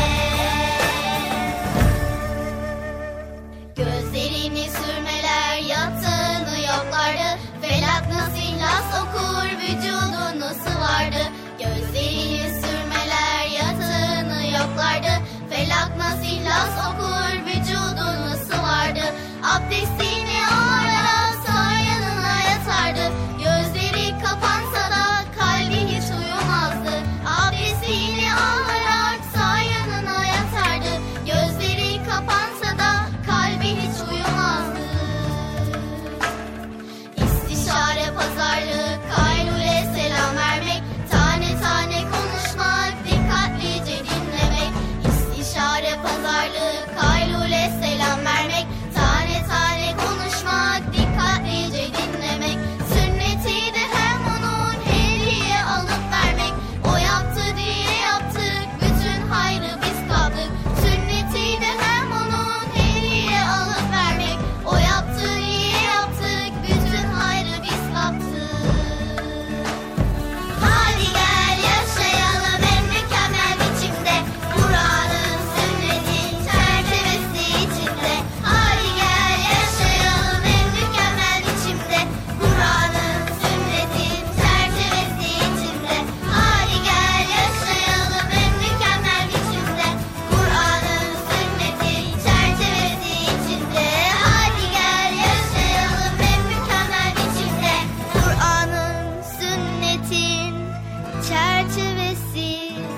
Gözlerini sürmeler, yatağını yoklardı. Felak nasıl ihlas okur, vücudunu sıvardı. Gözlerini sürmeler, yatağını yoklardı. Felak nasıl ihlas okur, vücudunu sıvardı. Abdestini alarak sağ yanına yatardı. Gözleri kapansa da kalbi hiç uyumazdı. Abdestini alarak sağ yanına yatardı. Gözleri kapansa da kalbi hiç uyumazdı. İstişare, pazarlık, kaylule selam vermek, tane tane konuşmak, dikkatlice dinlemek. İstişare, pazarlık, kaylule selam vermek, tane tane konuşmak, dikkatlice dinlemek. Sünneti de hem onun hediye alıp vermek. O yaptı diye yaptık, bütün hayrı biz kaptık. Sünneti de hem onun hediye alıp vermek. O yaptı diye yaptık, bütün hayrı biz kaptık. Hadi gel yaşayalım en mükemmel biçimde, Kur'an'ın sünnetin çerçevesi içinde. Hadi gel yaşayalım en mükemmel biçimde, Kur'an'ın sünnetin çerçevesi içinde. Hadi gel yaşayalım en mükemmel biçimde, Kur'an'ın sünnetin çerçevesi içinde. Hadi gel yaşayalım en mükemmel biçimde, Kur'an'ın sünnetin çerçevesi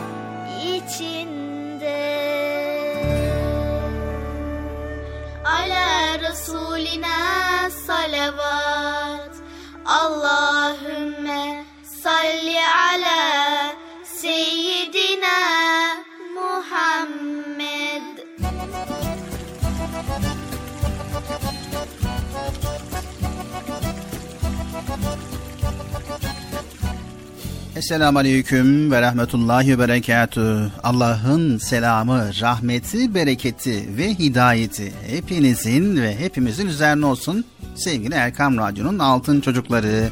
içinde. Ala Resulina salavat, Allahümme salli ala seyyidina Muhammed. Esselamu Aleyküm ve Rahmetullahi ve Berekatüh. Allah'ın selamı, rahmeti, bereketi ve hidayeti hepinizin ve hepimizin üzerine olsun sevgili Erkam Radyo'nun altın çocukları.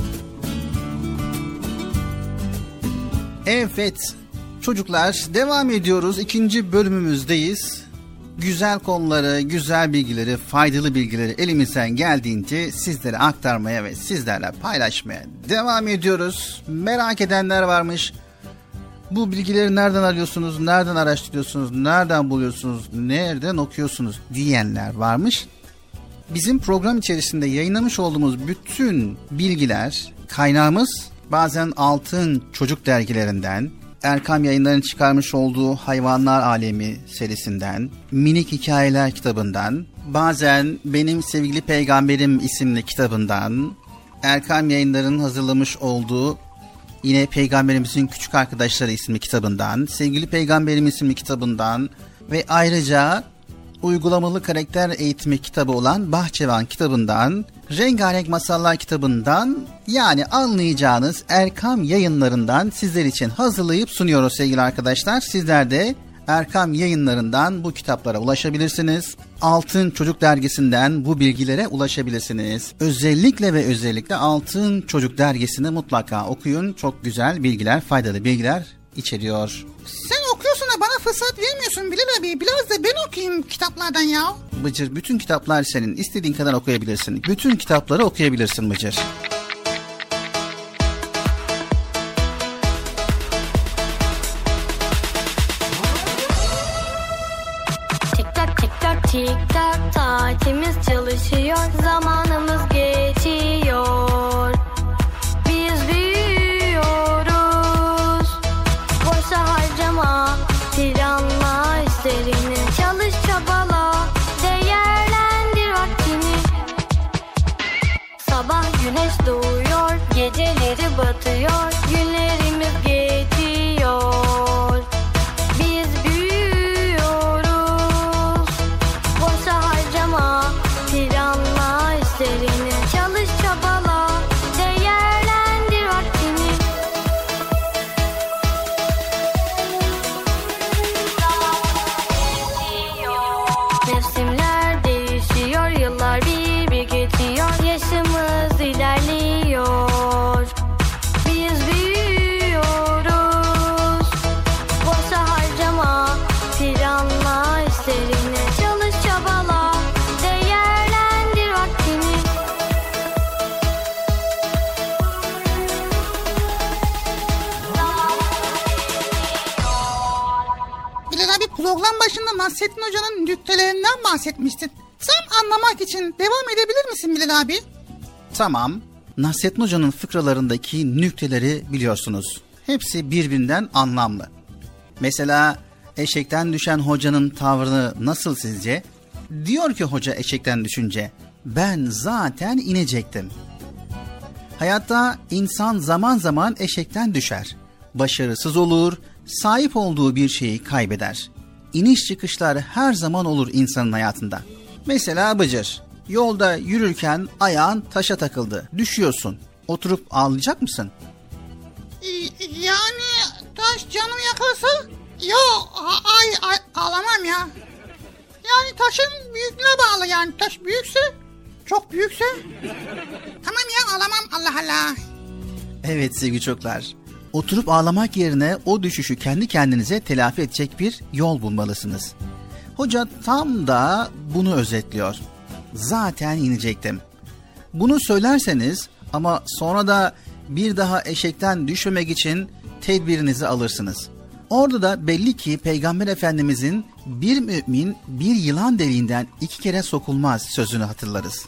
Evet çocuklar, devam ediyoruz. İkinci bölümümüzdeyiz. Güzel konuları, güzel bilgileri, faydalı bilgileri elimizden geldiğince sizlere aktarmaya ve sizlerle paylaşmaya devam ediyoruz. Merak edenler varmış. Bu bilgileri nereden alıyorsunuz, nereden araştırıyorsunuz, nereden buluyorsunuz, nereden okuyorsunuz diyenler varmış. Bizim program içerisinde yayınlamış olduğumuz bütün bilgiler, kaynağımız bazen Altın Çocuk dergilerinden, Erkam Yayınları'nın çıkarmış olduğu Hayvanlar Alemi serisinden, Minik Hikayeler kitabından, bazen Benim Sevgili Peygamberim isimli kitabından, Erkam Yayınları'nın hazırlamış olduğu yine Peygamberimizin Küçük Arkadaşları isimli kitabından, Sevgili Peygamberim isimli kitabından ve ayrıca uygulamalı karakter eğitimi kitabı olan Bahçevan kitabından, Rengarenk Masallar kitabından, yani anlayacağınız Erkam Yayınları'ndan sizler için hazırlayıp sunuyoruz sevgili arkadaşlar. Sizler de Erkam Yayınları'ndan bu kitaplara ulaşabilirsiniz. Altın Çocuk dergisinden bu bilgilere ulaşabilirsiniz. Özellikle ve özellikle Altın Çocuk dergisini mutlaka okuyun. Çok güzel bilgiler, faydalı bilgiler içeriyor. Sen okuyorsun da bana fırsat vermiyorsun Bilal abi. Biraz da ben okuyayım kitaplardan ya. Bıcır, bütün kitaplar senin. İstediğin kadar okuyabilirsin. Bütün kitapları okuyabilirsin Bıcır. Tik tak tik tak tik tak, saatimiz çalışıyor, zamanımız geçiyor. Biz büyüyoruz. Boşa harcama, planla işlerini, çalış çabala, değerlendir vaktini. Sabah güneş doğuyor, geceleri batıyor, günlerimiz geçiyor. Biz büyüyoruz. Boşa harcama, planla işlerini, çalış çabala, değerlendir vaktini. Mevsimler değişiyor, yıllar bir bir geçiyor, yaşımız ilerliyor. Biz büyüyoruz. Boşa harcama, planla işlerini, çalış çabala, değerlendir vaktini. Bilal abi, program başında Nasrettin Hoca'nın nüktelerinden bahsetmiştin. Sen anlamak için devam edebilir misin Bilal abi? Tamam. Nasrettin Hoca'nın fıkralarındaki nükteleri biliyorsunuz. Hepsi birbirinden anlamlı. Mesela eşekten düşen hocanın tavrı nasıl sizce? Diyor ki hoca eşekten düşünce, ben zaten inecektim. Hayatta insan zaman zaman eşekten düşer. Başarısız olur, sahip olduğu bir şeyi kaybeder. İniş çıkışlar her zaman olur insanın hayatında. Mesela Bıcır, yolda yürürken ayağın taşa takıldı, düşüyorsun. Oturup ağlayacak mısın? Yani taş canımı yakarsa? Yok, ay, ay ağlamam ya. Yani taşın büyüklüğüne bağlı, yani taş büyükse, çok büyükse. Tamam ya, ağlamam, Allah Allah. Evet sevgili çocuklar, oturup ağlamak yerine o düşüşü kendi kendinize telafi edecek bir yol bulmalısınız. Hoca tam da bunu özetliyor. Zaten inecektim. Bunu söylerseniz ama sonra da bir daha eşekten düşmemek için tedbirinizi alırsınız. Orada da belli ki Peygamber Efendimizin bir mümin bir yılan deliğinden iki kere sokulmaz sözünü hatırlarız.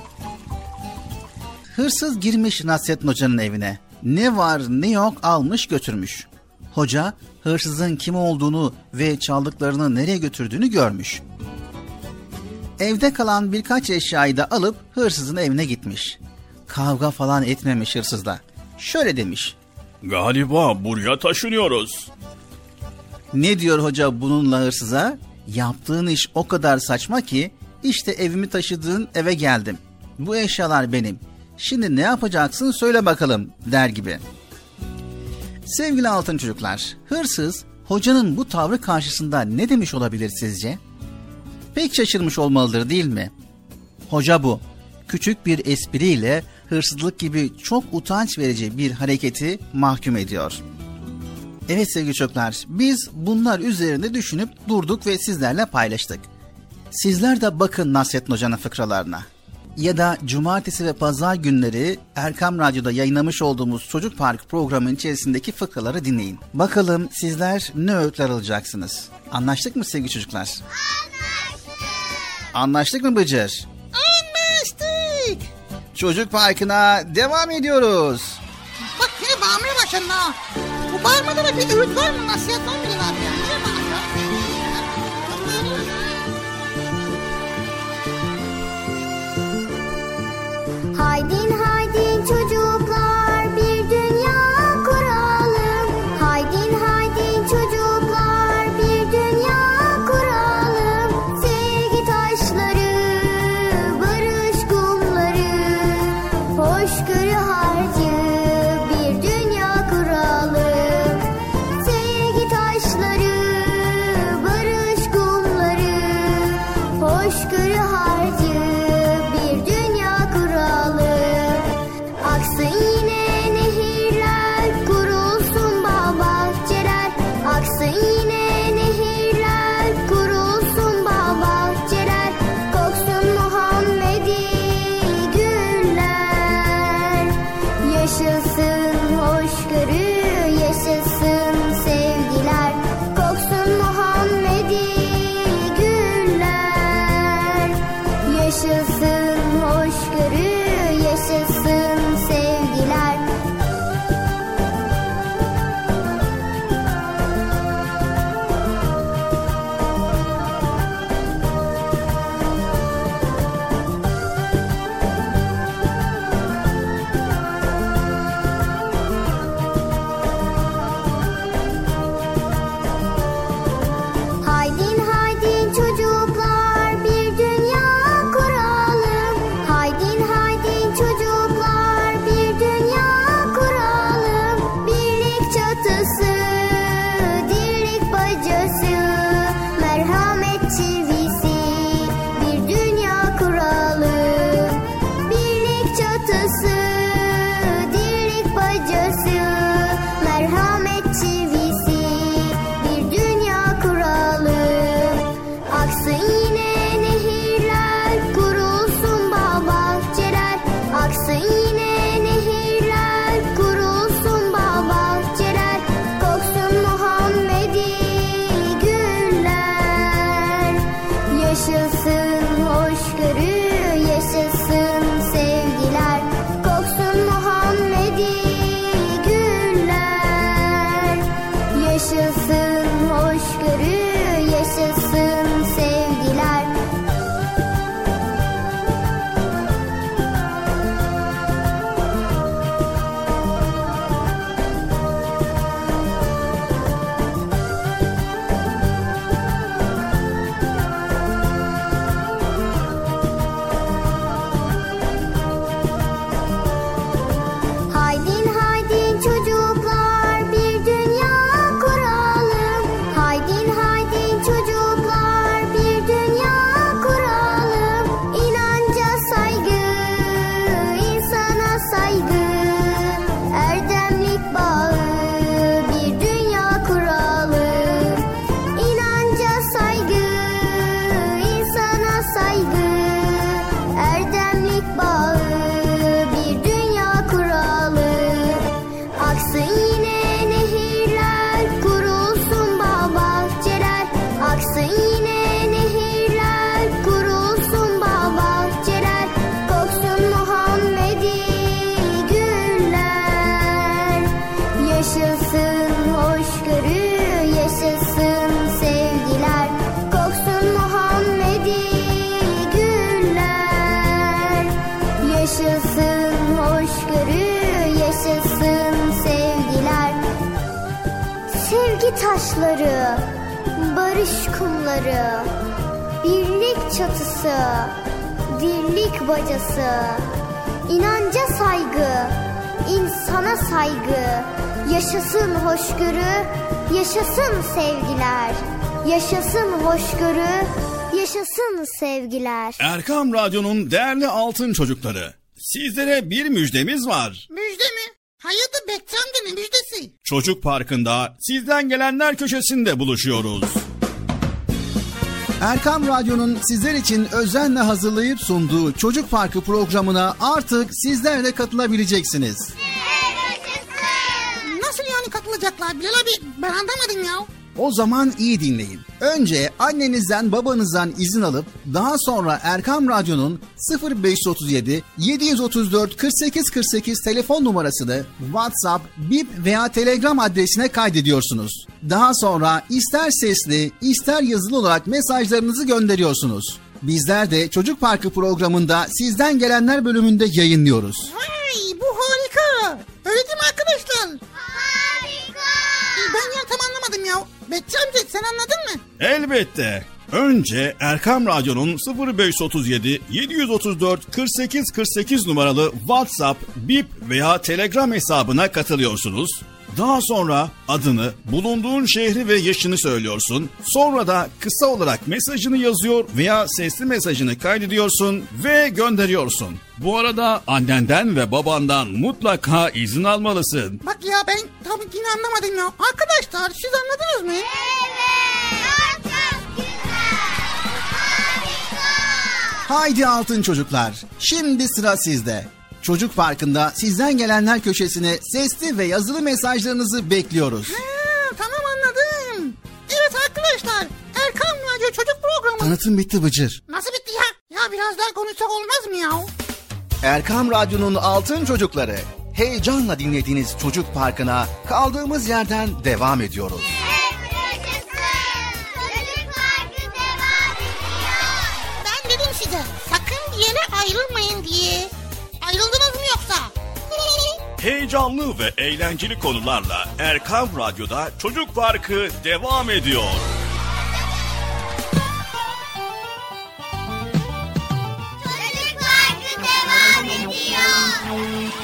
Hırsız girmiş Nasrettin Hoca'nın evine. Ne var ne yok almış götürmüş. Hoca hırsızın kim olduğunu ve çaldıklarını nereye götürdüğünü görmüş. Evde kalan birkaç eşyayı da alıp hırsızın evine gitmiş. Kavga falan etmemiş hırsızla. Şöyle demiş. Galiba buraya taşınıyoruz. Ne diyor hoca bununla hırsıza? Yaptığın iş o kadar saçma ki işte evimi taşıdığın eve geldim. Bu eşyalar benim. Şimdi ne yapacaksın söyle bakalım der gibi. Sevgili altın çocuklar, hırsız hocanın bu tavrı karşısında ne demiş olabilir sizce? Pek şaşırmış olmalıdır değil mi? Hoca bu küçük bir espriyle hırsızlık gibi çok utanç verici bir hareketi mahkum ediyor. Evet sevgili çocuklar, biz bunlar üzerinde düşünüp durduk ve sizlerle paylaştık. Sizler de bakın Nasrettin Hoca'nın fıkralarına. Ya da cumartesi ve pazar günleri Erkam Radyo'da yayınlamış olduğumuz Çocuk Park programının içerisindeki fıkraları dinleyin. Bakalım sizler ne öğütler alacaksınız? Anlaştık mı sevgili çocuklar? Anlaştık. Anlaştık mı Bıcır? Anlaştık. Çocuk Parkı'na devam ediyoruz. Bak yine bağırmaya başladın ha. Bu bağırmada da bir öğüt var mı? Nasihat var mı yine abi ya? Niye bağırıyor? Haydin haydin çocuklar bir dünya kuralım. Haydin haydin çocuklar bir dünya kuralım. Sevgi taşları, barış kumları, hoşgörü harcı bir dünya kuralım. Sevgi taşları, barış kumları, hoşgörü harcı bir dünya kuralım. Aksın yine nehirler, kurulsun bağ bahçeler. Aksın yine nehirler, kurulsun bağ bahçeler. Koksun Muhammedi güller. Yaşasın hoşgörü, yaşasın sevgiler. Koksun Muhammedi güller. Yaşasın hoşgörü, yaşasın sevgiler. Haydin haydin çocuklar bir dünya kuralım. Haydin haydin çocuklar bir dünya kuralım. Birlik çatısı, dirlik bacası, merhamet çivisi bir dünya kuralım. Birlik çatısı, dirlik bacası, merhamet çivisi bir dünya kuralım. Aksın yine nehirler, kurulsun bağ bahçeler. Aksın yine nehirler, kurulsun bağ bahçeler. Koksun Muhammedi güller. Yaşasın hoşgörü, yaşasın sevgiler. Koksun Muhammedi güller. Yaşasın hoşgörü, yaşasın sevgiler. Haydin haydin çocuklar bir dünya kuralım. Haydin haydin çocuklar bir dünya kuralım. İnanca saygı, insana saygı, erdemlik bağı bir dünya kuralım. İnanca saygı, insana saygı, erdemlik bağı bir dünya kuralım. Aksın yine nehirler, kurulsun bağ bahçeler. Aksın yine nehirler, kurulsun bağ bahçeler. Koksun Muhammedi güller. Yaşasın hoşgörü, yaşasın sevgiler. Koksun Muhammedi güller. Yaşasın hoşgörü, yaşasın sevgiler. Sevgi taşları, barış kumları, birlik çatısı, dirlik bacası, inanca saygı, insana saygı, Yaşasın hoşgörü, yaşasın sevgiler. Yaşasın hoşgörü, yaşasın sevgiler. Erkam Radyo'nun değerli altın çocukları, sizlere bir müjdemiz var. Müjde mi? Hayırdır Bekçi amca, ne müjdesi? Çocuk Parkı'nda sizden gelenler köşesinde buluşuyoruz. Erkam Radyo'nun sizler için özenle hazırlayıp sunduğu Çocuk Parkı programına artık sizler de katılabileceksiniz. Nasıl yani katılacaklar Bilal abi? Ben anlamadım ya. O zaman iyi dinleyin. Önce annenizden babanızdan izin alıp daha sonra Erkam Radyo'nun sıfır beş otuz yedi yedi otuz dört kırk sekiz kırk sekiz telefon numarasını WhatsApp, Bip veya Telegram adresine kaydediyorsunuz. Daha sonra ister sesli ister yazılı olarak mesajlarınızı gönderiyorsunuz. Bizler de Çocuk Parkı programında sizden gelenler bölümünde yayınlıyoruz. Vay, bu harika. Öyle değil mi arkadaşlar? Harika. Ben ya tam anlamadım ya. Bekçi amca sen anladın mı? Elbette. Önce Erkam Radyo'nun sıfır beş otuz yedi yedi otuz dört kırk sekiz kırk sekiz numaralı WhatsApp, Bip veya Telegram hesabına katılıyorsunuz. Daha sonra adını, bulunduğun şehri ve yaşını söylüyorsun. Sonra da kısa olarak mesajını yazıyor veya sesli mesajını kaydediyorsun ve gönderiyorsun. Bu arada annenden ve babandan mutlaka izin almalısın. Bak ya ben tabii yine anlamadım ya. Arkadaşlar siz anladınız mı? Evet, çok güzel. Harika. Haydi altın çocuklar, şimdi sıra sizde. Çocuk Parkı'nda sizden gelenler köşesine sesli ve yazılı mesajlarınızı bekliyoruz. Ha, tamam anladım. Evet arkadaşlar, Erkam Radyo Çocuk Programı. Tanıtım bitti Bıcır. Nasıl bitti ya? Ya biraz daha konuşsak olmaz mı ya? Erkam Radyo'nun altın çocukları, heyecanla dinlediğiniz Çocuk Parkı'na kaldığımız yerden devam ediyoruz. Çocuk Parkı devam ediyor. Ben dedim size, sakın bir yere ayrılmayın diye. Ayrıldınız mı yoksa? Heyecanlı ve eğlenceli konularla Erkam Radyo'da Çocuk Parkı devam ediyor. Çocuk Parkı devam ediyor.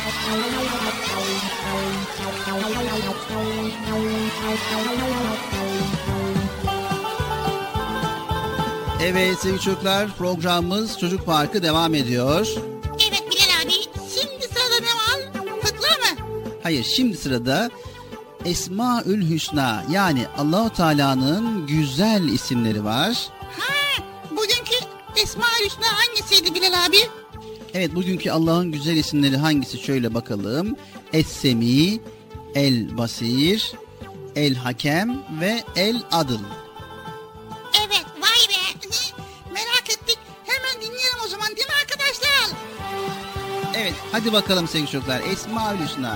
Evet sevgili çocuklar, programımız Çocuk Parkı devam ediyor. Evet Bilal abi, şimdi sırada ne var? Fıkra mı? Hayır, şimdi sırada Esmaül Hüsna, yani Allah-u Teala'nın güzel isimleri var. Ha, bugünkü Esma-ül Hüsna hangisiydi Bilal abi? Evet, bugünkü Allah'ın güzel isimleri hangisi, şöyle bakalım. Es-Semi, El-Basir, El-Hakem ve El-Adıl. Evet, vay be. Merak ettik. Hemen dinleyelim o zaman, değil mi arkadaşlar? Evet, hadi bakalım sevgili çocuklar, Esmaül Hüsna.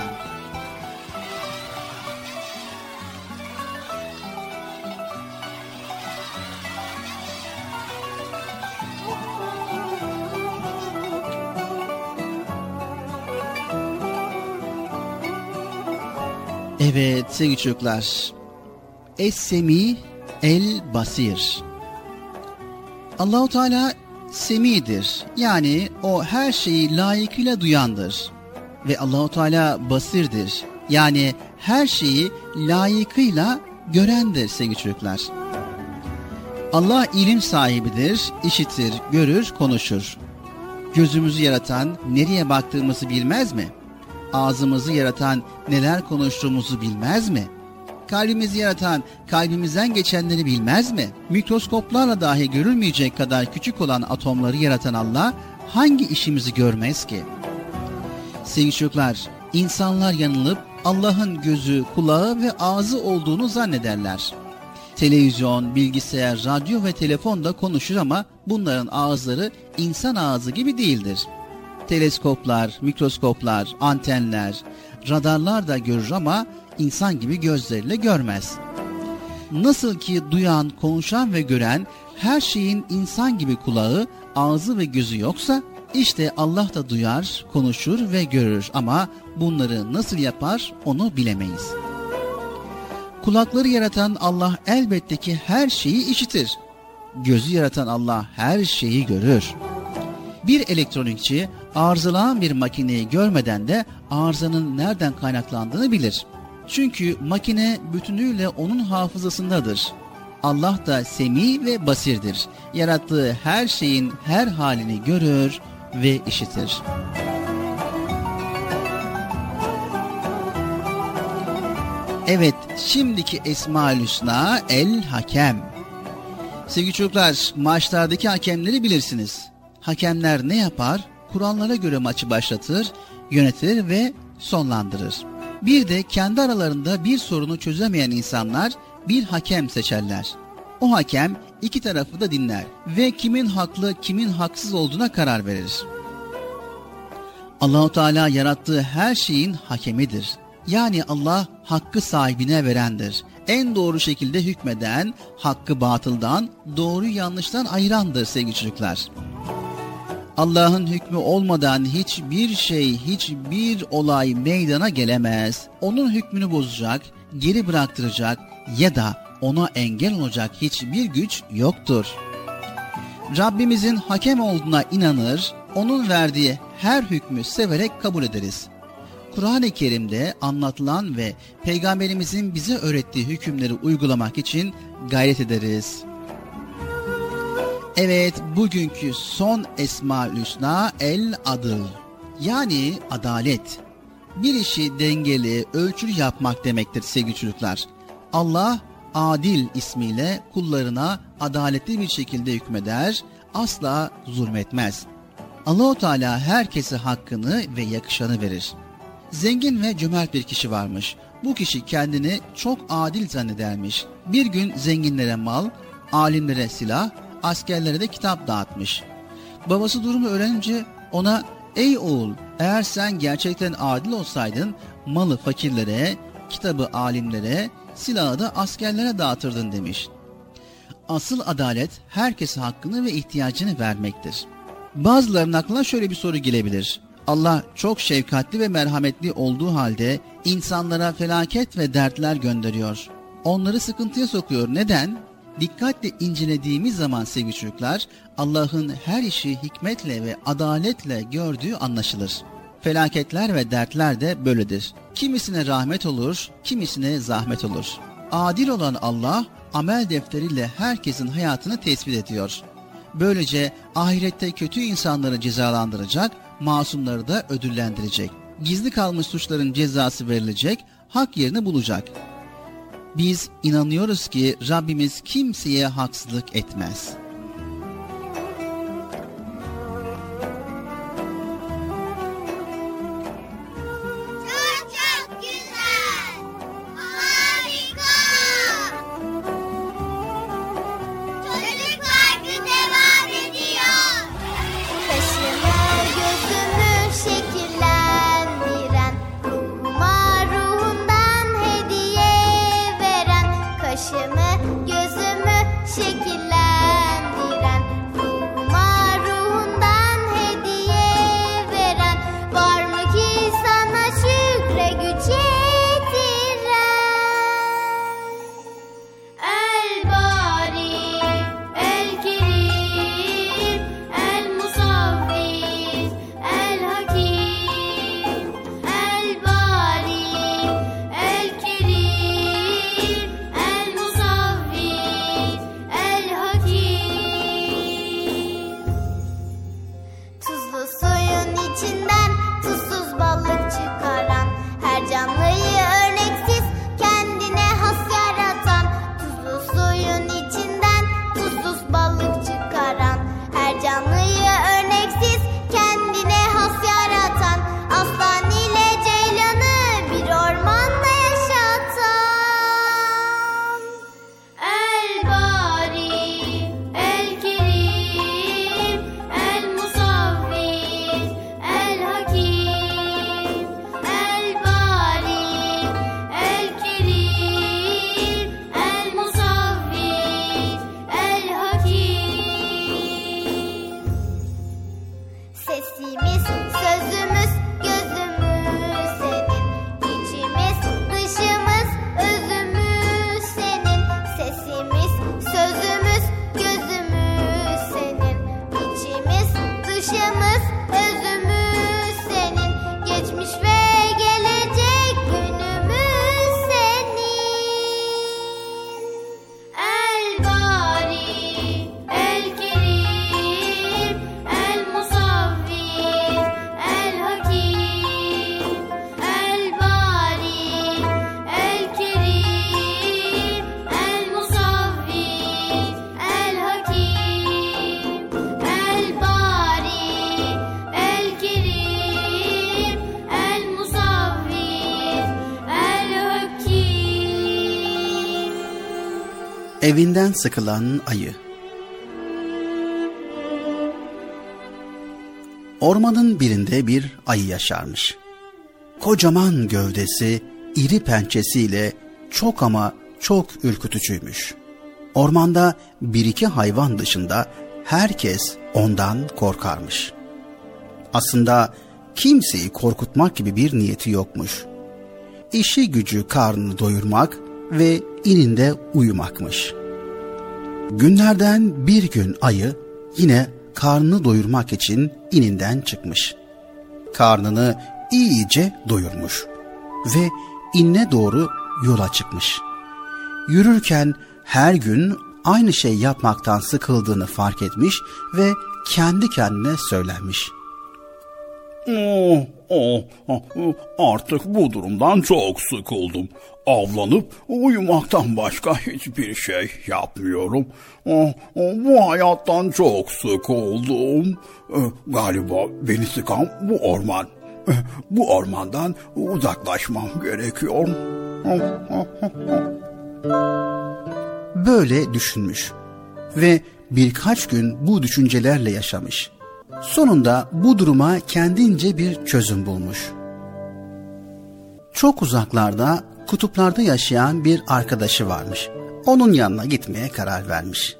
Evet sevgili çocuklar, Es-Semi, El-Basir. Allah-u Teala Semi'dir. Yani o her şeyi layıkıyla duyandır. Ve Allah-u Teala Basir'dir. Yani her şeyi layıkıyla görendir sevgili çocuklar. Allah ilim sahibidir, işitir, görür, konuşur. Gözümüzü yaratan nereye baktığımızı bilmez mi? Ağzımızı yaratan neler konuştuğumuzu bilmez mi? Kalbimizi yaratan kalbimizden geçenleri bilmez mi? Mikroskoplarla dahi görülmeyecek kadar küçük olan atomları yaratan Allah hangi işimizi görmez ki? Sevgili çocuklar, insanlar yanılıp Allah'ın gözü, kulağı ve ağzı olduğunu zannederler. Televizyon, bilgisayar, radyo ve telefon da konuşur ama bunların ağızları insan ağzı gibi değildir. Teleskoplar, mikroskoplar, antenler, radarlar da görür ama insan gibi gözleriyle görmez. Nasıl ki duyan, konuşan ve gören her şeyin insan gibi kulağı, ağzı ve gözü yoksa, işte Allah da duyar, konuşur ve görür ama bunları nasıl yapar onu bilemeyiz. Kulakları yaratan Allah elbette ki her şeyi işitir. Gözü yaratan Allah her şeyi görür. Bir elektronikçi arızalanan bir makineyi görmeden de arızanın nereden kaynaklandığını bilir. Çünkü makine bütünüyle onun hafızasındadır. Allah da semi ve basirdir. Yarattığı her şeyin her halini görür ve işitir. Evet, şimdiki Esma-ül Hüsna El Hakem. Sevgili çocuklar, maçlardaki hakemleri bilirsiniz. Hakemler ne yapar? Kurallara göre maçı başlatır, yönetir ve sonlandırır. Bir de kendi aralarında bir sorunu çözemeyen insanlar bir hakem seçerler. O hakem iki tarafı da dinler ve kimin haklı kimin haksız olduğuna karar verir. Allah-u Teala yarattığı her şeyin hakemidir. Yani Allah hakkı sahibine verendir. En doğru şekilde hükmeden, hakkı batıldan, doğruyu yanlıştan ayırandır sevgili çocuklar. Allah'ın hükmü olmadan hiçbir şey, hiçbir olay meydana gelemez. Onun hükmünü bozacak, geri bıraktıracak ya da ona engel olacak hiçbir güç yoktur. Rabbimizin hakem olduğuna inanır, onun verdiği her hükmü severek kabul ederiz. Kur'an-ı Kerim'de anlatılan ve Peygamberimizin bize öğrettiği hükümleri uygulamak için gayret ederiz. Evet, bugünkü son Esma-ül Hüsna El Adıl, yani adalet. Bir işi dengeli, ölçülü yapmak demektir sevgili çocuklar. Allah Adil ismiyle kullarına adaletli bir şekilde hükmeder, asla zulmetmez. Allah-u Teala herkese hakkını ve yakışanı verir. Zengin ve cömert bir kişi varmış. Bu kişi kendini çok adil zannedermiş. Bir gün zenginlere mal, alimlere silah, askerlere de kitap dağıtmış. Babası durumu öğrenince ona, "Ey oğul, eğer sen gerçekten adil olsaydın malı fakirlere, kitabı alimlere, silahı da askerlere dağıtırdın" demiş. Asıl adalet herkese hakkını ve ihtiyacını vermektir. Bazılarının aklına şöyle bir soru gelebilir. Allah çok şefkatli ve merhametli olduğu halde insanlara felaket ve dertler gönderiyor. Onları sıkıntıya sokuyor. Neden? Dikkatle incelediğimiz zaman sevgili çocuklar, Allah'ın her işi hikmetle ve adaletle gördüğü anlaşılır. Felaketler ve dertler de böyledir. Kimisine rahmet olur, kimisine zahmet olur. Adil olan Allah, amel defteriyle herkesin hayatını tespit ediyor. Böylece ahirette kötü insanları cezalandıracak, masumları da ödüllendirecek. Gizli kalmış suçların cezası verilecek, hak yerini bulacak. Biz inanıyoruz ki Rabbimiz kimseye haksızlık etmez. Çok çok güzel. Harika. Çocuk Parkı devam ediyor. Kaşımı gözümü şekillendiren, ruhuma ruhundan hediye veren. Kaşımı gözümü şekillendiren, ruhuma ruhundan hediye veren. Var mı ki sana şükre güç yetiren? El Bari, El Kerim, El Musavvir, El Hakim. El Bari, El Kerim, El Musavvir, El Hakim. Tuzlu suyun içinden tuzsuz balık çıkaran, her canlıyı örneksiz kendine has yaratan. Tuzlu suyun içinden tuzsuz balık çıkaran, her canlıyı örneksiz kendine has yaratan. Aslan ile ceylanı bir ormanda yaşatan. El Bari, El Kerim, El Musavvir, El Hakim. El Bari, El Kerim, El Musavvir, El Hakim. Sesimiz, sözümüz, gözümüz senin. İçimiz, dışımız, özümüz senin. Sesimiz, sözümüz, gözümüz senin. İçimiz, dışımız, özümüz senin. Geçmiş ve gelecek günümüz Evinden sıkılan ayı. Ormanın birinde bir ayı yaşarmış. Kocaman gövdesi, iri pençesiyle çok ama çok ürkütücüymüş. Ormanda bir iki hayvan dışında herkes ondan korkarmış. Aslında kimseyi korkutmak gibi bir niyeti yokmuş. İşi gücü karnını doyurmak ve ininde uyumakmış. Günlerden bir gün ayı yine karnını doyurmak için ininden çıkmış. Karnını iyice doyurmuş ve inine doğru yola çıkmış. Yürürken her gün aynı şey yapmaktan sıkıldığını fark etmiş ve kendi kendine söylenmiş. Oh, oh, oh, artık bu durumdan çok sıkıldım. Avlanıp uyumaktan başka hiçbir şey yapmıyorum. Oh, oh, bu hayattan çok sıkıldım. Galiba beni sıkan bu orman. Bu ormandan uzaklaşmam gerekiyor. Böyle düşünmüş ve birkaç gün bu düşüncelerle yaşamış. Sonunda bu duruma kendince bir çözüm bulmuş. Çok uzaklarda, kutuplarda yaşayan bir arkadaşı varmış. Onun yanına gitmeye karar vermiş.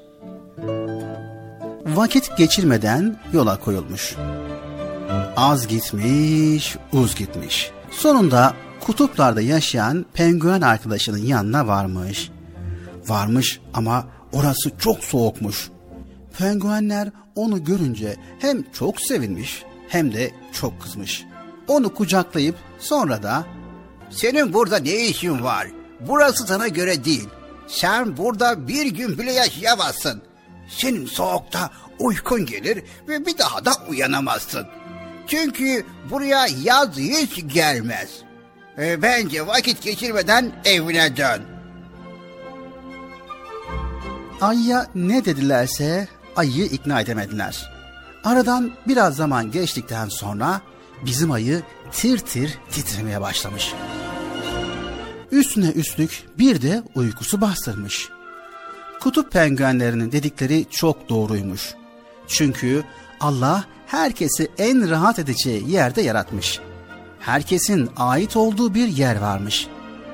Vakit geçirmeden yola koyulmuş. Az gitmiş, uz gitmiş. Sonunda kutuplarda yaşayan penguen arkadaşının yanına varmış. Varmış ama orası çok soğukmuş. Penguenler onu görünce hem çok sevinmiş hem de çok kızmış. Onu kucaklayıp sonra da "Senin burada ne işin var? Burası sana göre değil. Sen burada bir gün bile yaşayamazsın. Senin soğukta uykun gelir ve bir daha da uyanamazsın. Çünkü buraya yaz hiç gelmez. E, bence vakit geçirmeden evine dön." Ayıya ne dedilerse ayıyı ikna edemediler. Aradan biraz zaman geçtikten sonra bizim ayı tir tir titremeye başlamış. Üstüne üstlük bir de uykusu bastırmış. Kutup penguenlerinin dedikleri çok doğruymuş. Çünkü Allah herkesi en rahat edeceği yerde yaratmış. Herkesin ait olduğu bir yer varmış.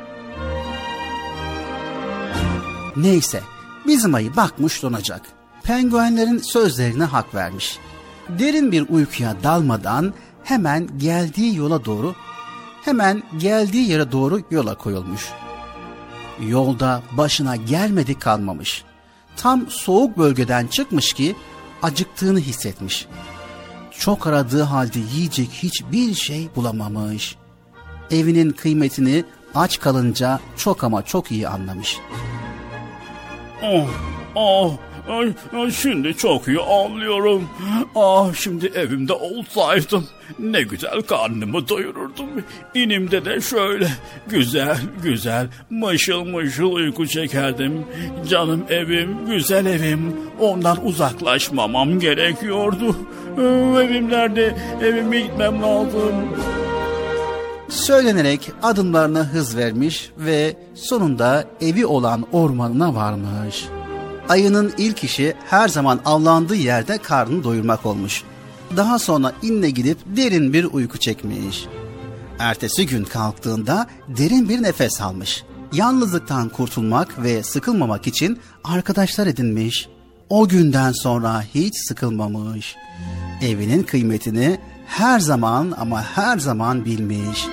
Neyse, bizim ayı bakmış donacak. Penguenlerin sözlerine hak vermiş. Derin bir uykuya dalmadan hemen geldiği yola doğru, hemen geldiği yere doğru yola koyulmuş. Yolda başına gelmedik kalmamış. Tam soğuk bölgeden çıkmış ki acıktığını hissetmiş. Çok aradığı halde yiyecek hiçbir şey bulamamış. Evinin kıymetini aç kalınca çok ama çok iyi anlamış. Oh, oh, ay, ay, şimdi çok iyi anlıyorum. Ah, şimdi evimde olsaydım ne güzel karnımı doyururdum. İnimde de şöyle güzel güzel mışıl mışıl uyku çekerdim. Canım evim, güzel evim. Ondan uzaklaşmamam gerekiyordu. Evim nerede? Evime gitmem lazım. Söylenerek adımlarına hız vermiş ve sonunda evi olan ormanına varmış. Ayının ilk işi her zaman avlandığı yerde karnını doyurmak olmuş. Daha sonra inine gidip derin bir uyku çekmiş. Ertesi gün kalktığında derin bir nefes almış. Yalnızlıktan kurtulmak ve sıkılmamak için arkadaşlar edinmiş. O günden sonra hiç sıkılmamış. Evinin kıymetini her zaman ama her zaman bilmiş.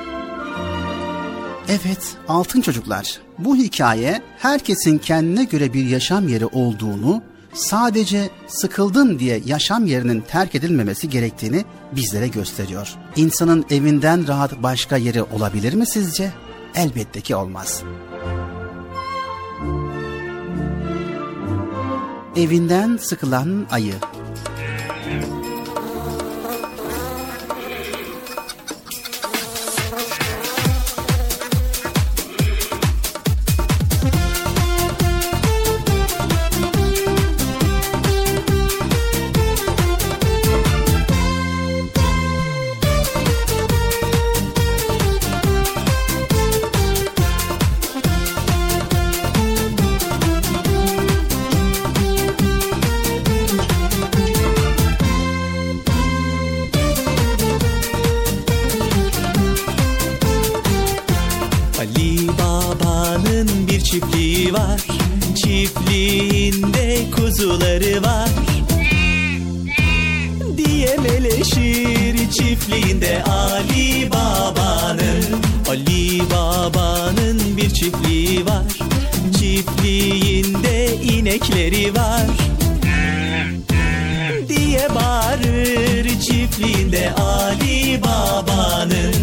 Evet, altın çocuklar, bu hikaye herkesin kendine göre bir yaşam yeri olduğunu, sadece sıkıldım diye yaşam yerinin terk edilmemesi gerektiğini bizlere gösteriyor. İnsanın evinden rahat başka yeri olabilir mi sizce? Elbette ki olmaz. Evinden sıkılan ayı. çiftliği var. Çiftliğinde kuzuları var diye meleşir çiftliğinde Ali Baba'nın. Ali Baba'nın bir çiftliği var. Çiftliğinde inekleri var diye bağırır çiftliğinde Ali Baba'nın.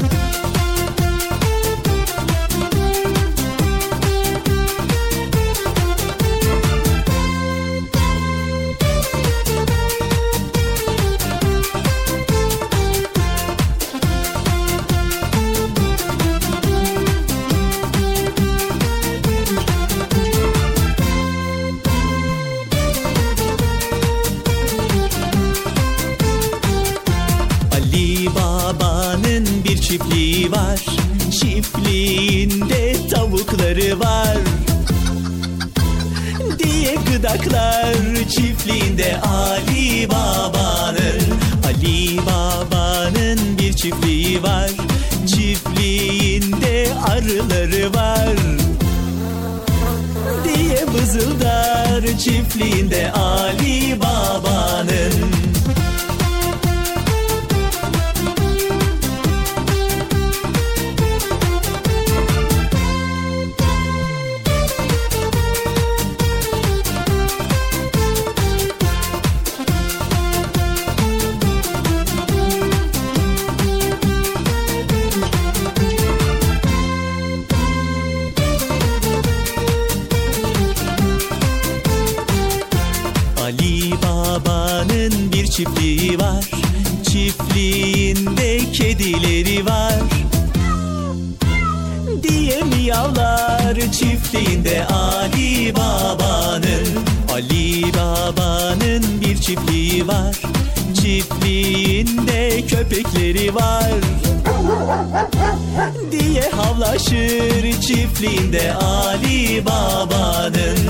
Çiftliği var. Çiftliğinde tavukları var diye gıdaklar çiftliğinde Ali Baba'nın. Ali Baba'nın bir çiftliği var. Çiftliğinde arıları var diye vızıldar çiftliğinde Ali Baba'nın. Çiftliği var. Çiftliğinde kedileri var diye miyavlar çiftliğinde Ali Baba'nın. Ali Baba'nın bir çiftliği var. Çiftliğinde köpekleri var diye havlaşır çiftliğinde Ali Baba'nın.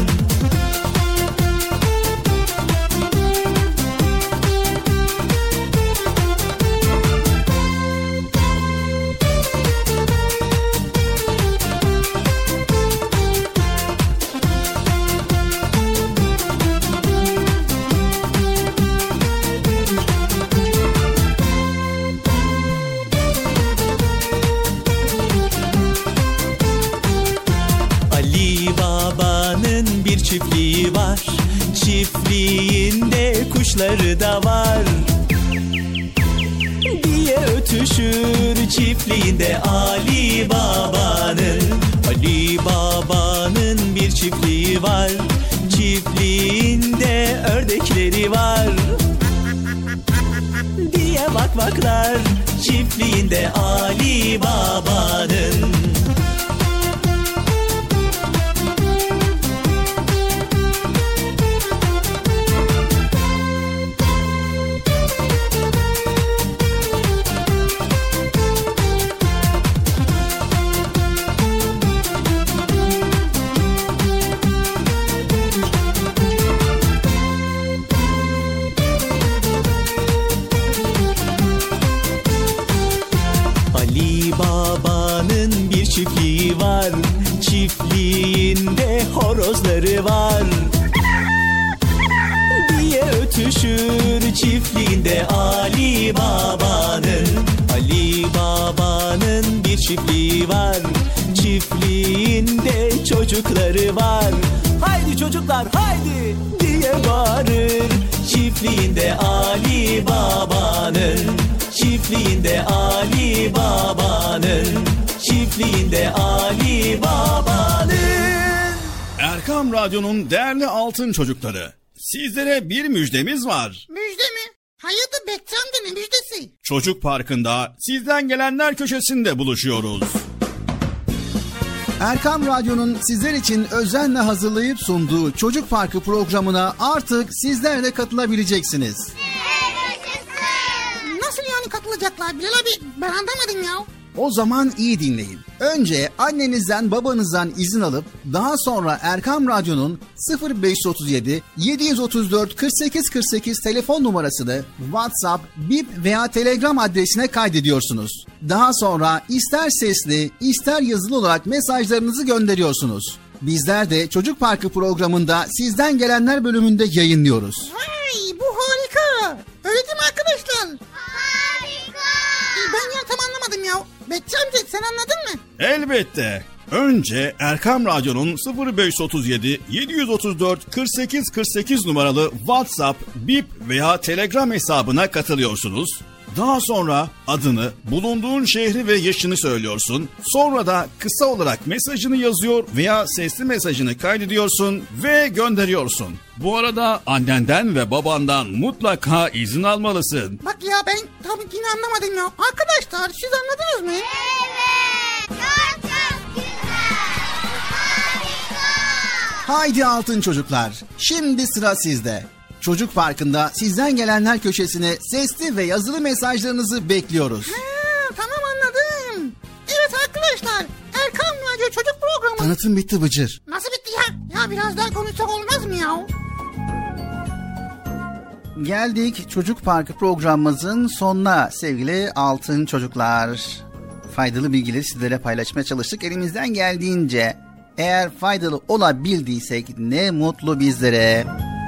Çiftliği var. Çiftliğinde kuşları da var diye ötüşür çiftliğinde Ali Baba'nın. Ali Baba'nın bir çiftliği var. Çiftliğinde ördekleri var diye vakvaklar çiftliğinde Ali Baba'nın. Çiftliği var. Çiftliğinde horozları var diye ötüşür çiftliğinde Ali Baba'nın. Ali Baba'nın bir çiftliği var. Çiftliğinde çocukları var. Haydi çocuklar haydi diye bağırır çiftliğinde Ali Baba'nın. Çiftliğinde Ali Baba'nın. Çiftliğinde Ali Baba'nın. Erkam Radyo'nun değerli altın çocukları, sizlere bir müjdemiz var. Müjde mi? Hayatı Bekçam'da ne müjdesi? Çocuk Parkı'nda sizden gelenler köşesinde buluşuyoruz. Erkam Radyo'nun sizler için özenle hazırlayıp sunduğu Çocuk Parkı programına artık sizler de katılabileceksiniz. Nasıl yani katılacaklar Bilal abi? Ben anlamadım ya. O zaman iyi dinleyin. Önce annenizden babanızdan izin alıp daha sonra Erkam Radyo'nun sıfır beş otuz yedi yedi otuz dört kırk sekiz kırk sekiz telefon numarasını WhatsApp, Bip veya Telegram adresine kaydediyorsunuz. Daha sonra ister sesli ister yazılı olarak mesajlarınızı gönderiyorsunuz. Bizler de Çocuk Parkı programında sizden gelenler bölümünde yayınlıyoruz. Vay, bu harika. Öyle değil mi arkadaşlar? Harika. Ben ya tam anlamadım ya. Bekçi amca sen anladın mı? Elbette. Önce Erkam Radyo'nun sıfır beş otuz yedi yedi otuz dört kırk sekiz kırk sekiz numaralı WhatsApp, Bip veya Telegram hesabına katılıyorsunuz. Daha sonra adını, bulunduğun şehri ve yaşını söylüyorsun. Sonra da kısa olarak mesajını yazıyor veya sesli mesajını kaydediyorsun ve gönderiyorsun. Bu arada annenden ve babandan mutlaka izin almalısın. Bak ya ben tam yine anlamadım ya. Arkadaşlar siz anladınız mı? Evet. Çok çok güzel. Harika. Haydi altın çocuklar, şimdi sıra sizde. Çocuk Parkı'nda sizden gelenler köşesine sesli ve yazılı mesajlarınızı bekliyoruz. Ha, tamam anladım. Evet arkadaşlar, Erkam Radyo Çocuk Programı. Tanıtım bitti Bıcır. Nasıl bitti ya? Ya biraz daha konuşsak olmaz mı ya? Geldik Çocuk Parkı programımızın sonuna sevgili altın çocuklar. Faydalı bilgileri sizlere paylaşmaya çalıştık elimizden geldiğince. Eğer faydalı olabildiysek ne mutlu bizlere.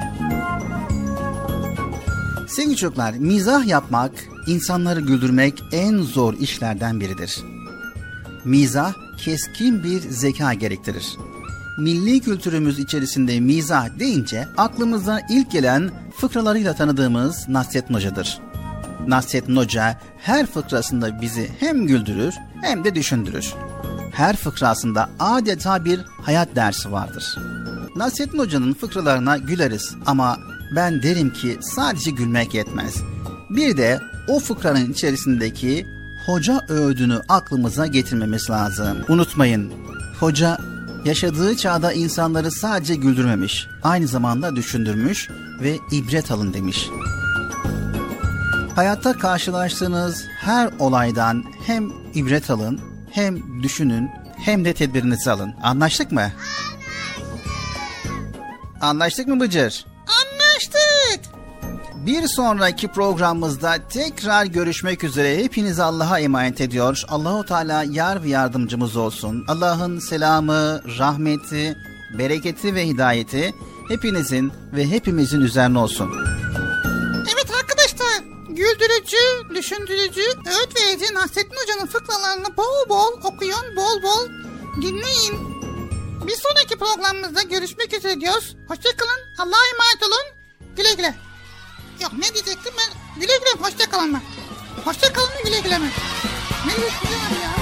Sevgili çocuklar, mizah yapmak, insanları güldürmek en zor işlerden biridir. Mizah keskin bir zeka gerektirir. Milli kültürümüz içerisinde mizah deyince aklımıza ilk gelen fıkralarıyla tanıdığımız Nasrettin Hoca'dır. Nasrettin Hoca her fıkrasında bizi hem güldürür hem de düşündürür. Her fıkrasında adeta bir hayat dersi vardır. Nasrettin Hoca'nın fıkralarına güleriz ama ben derim ki sadece gülmek yetmez. Bir de o fıkranın içerisindeki hoca öğüdünü aklımıza getirmemiz lazım. Unutmayın, hoca yaşadığı çağda insanları sadece güldürmemiş, aynı zamanda düşündürmüş ve ibret alın demiş. Hayatta karşılaştığınız her olaydan hem ibret alın, hem düşünün, hem de tedbirinizi alın. Anlaştık mı? Anlaştık. Anlaştık mı Bıcır? Anlaştık. Bir sonraki programımızda tekrar görüşmek üzere. Hepinizi Allah'a emanet ediyor. Allahu Teala yar ve yardımcımız olsun. Allah'ın selamı, rahmeti, bereketi ve hidayeti hepinizin ve hepimizin üzerine olsun. Evet arkadaşlar, güldürücü, düşündürücü, öğüt verici Nasrettin Hoca'nın fıkralarını bol bol okuyun, bol bol dinleyin. Bir sonraki programımızda görüşmek üzere diyoruz. Hoşçakalın, Allah'a emanet olun. Güle güle. Yok ne diyecektim ben? Güle güle, hoşçakalın mı? Hoşçakalın mı, güle güle mi? Ne diyecektim ya?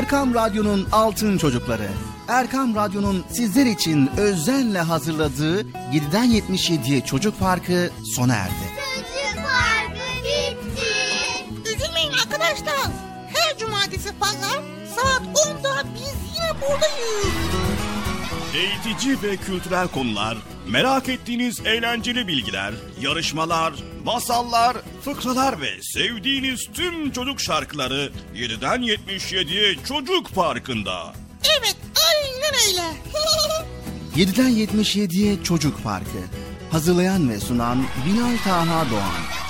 Erkam Radyo'nun Altın Çocukları. Erkam Radyo'nun sizler için özenle hazırladığı yediden yetmiş yediye Çocuk Parkı sona erdi. Çocuk Parkı bitti. Üzülmeyin arkadaşlar. Her cumartesi pazar saat onda biz yine buradayız. Eğitici ve kültürel konular, merak ettiğiniz eğlenceli bilgiler, yarışmalar, masallar, fıkralar ve sevdiğiniz tüm çocuk şarkıları yediden yetmiş yediye Çocuk Parkı'nda. Evet, aynen öyle. yediden yetmiş yediye Çocuk Parkı. Hazırlayan ve sunan Binal Taha Doğan.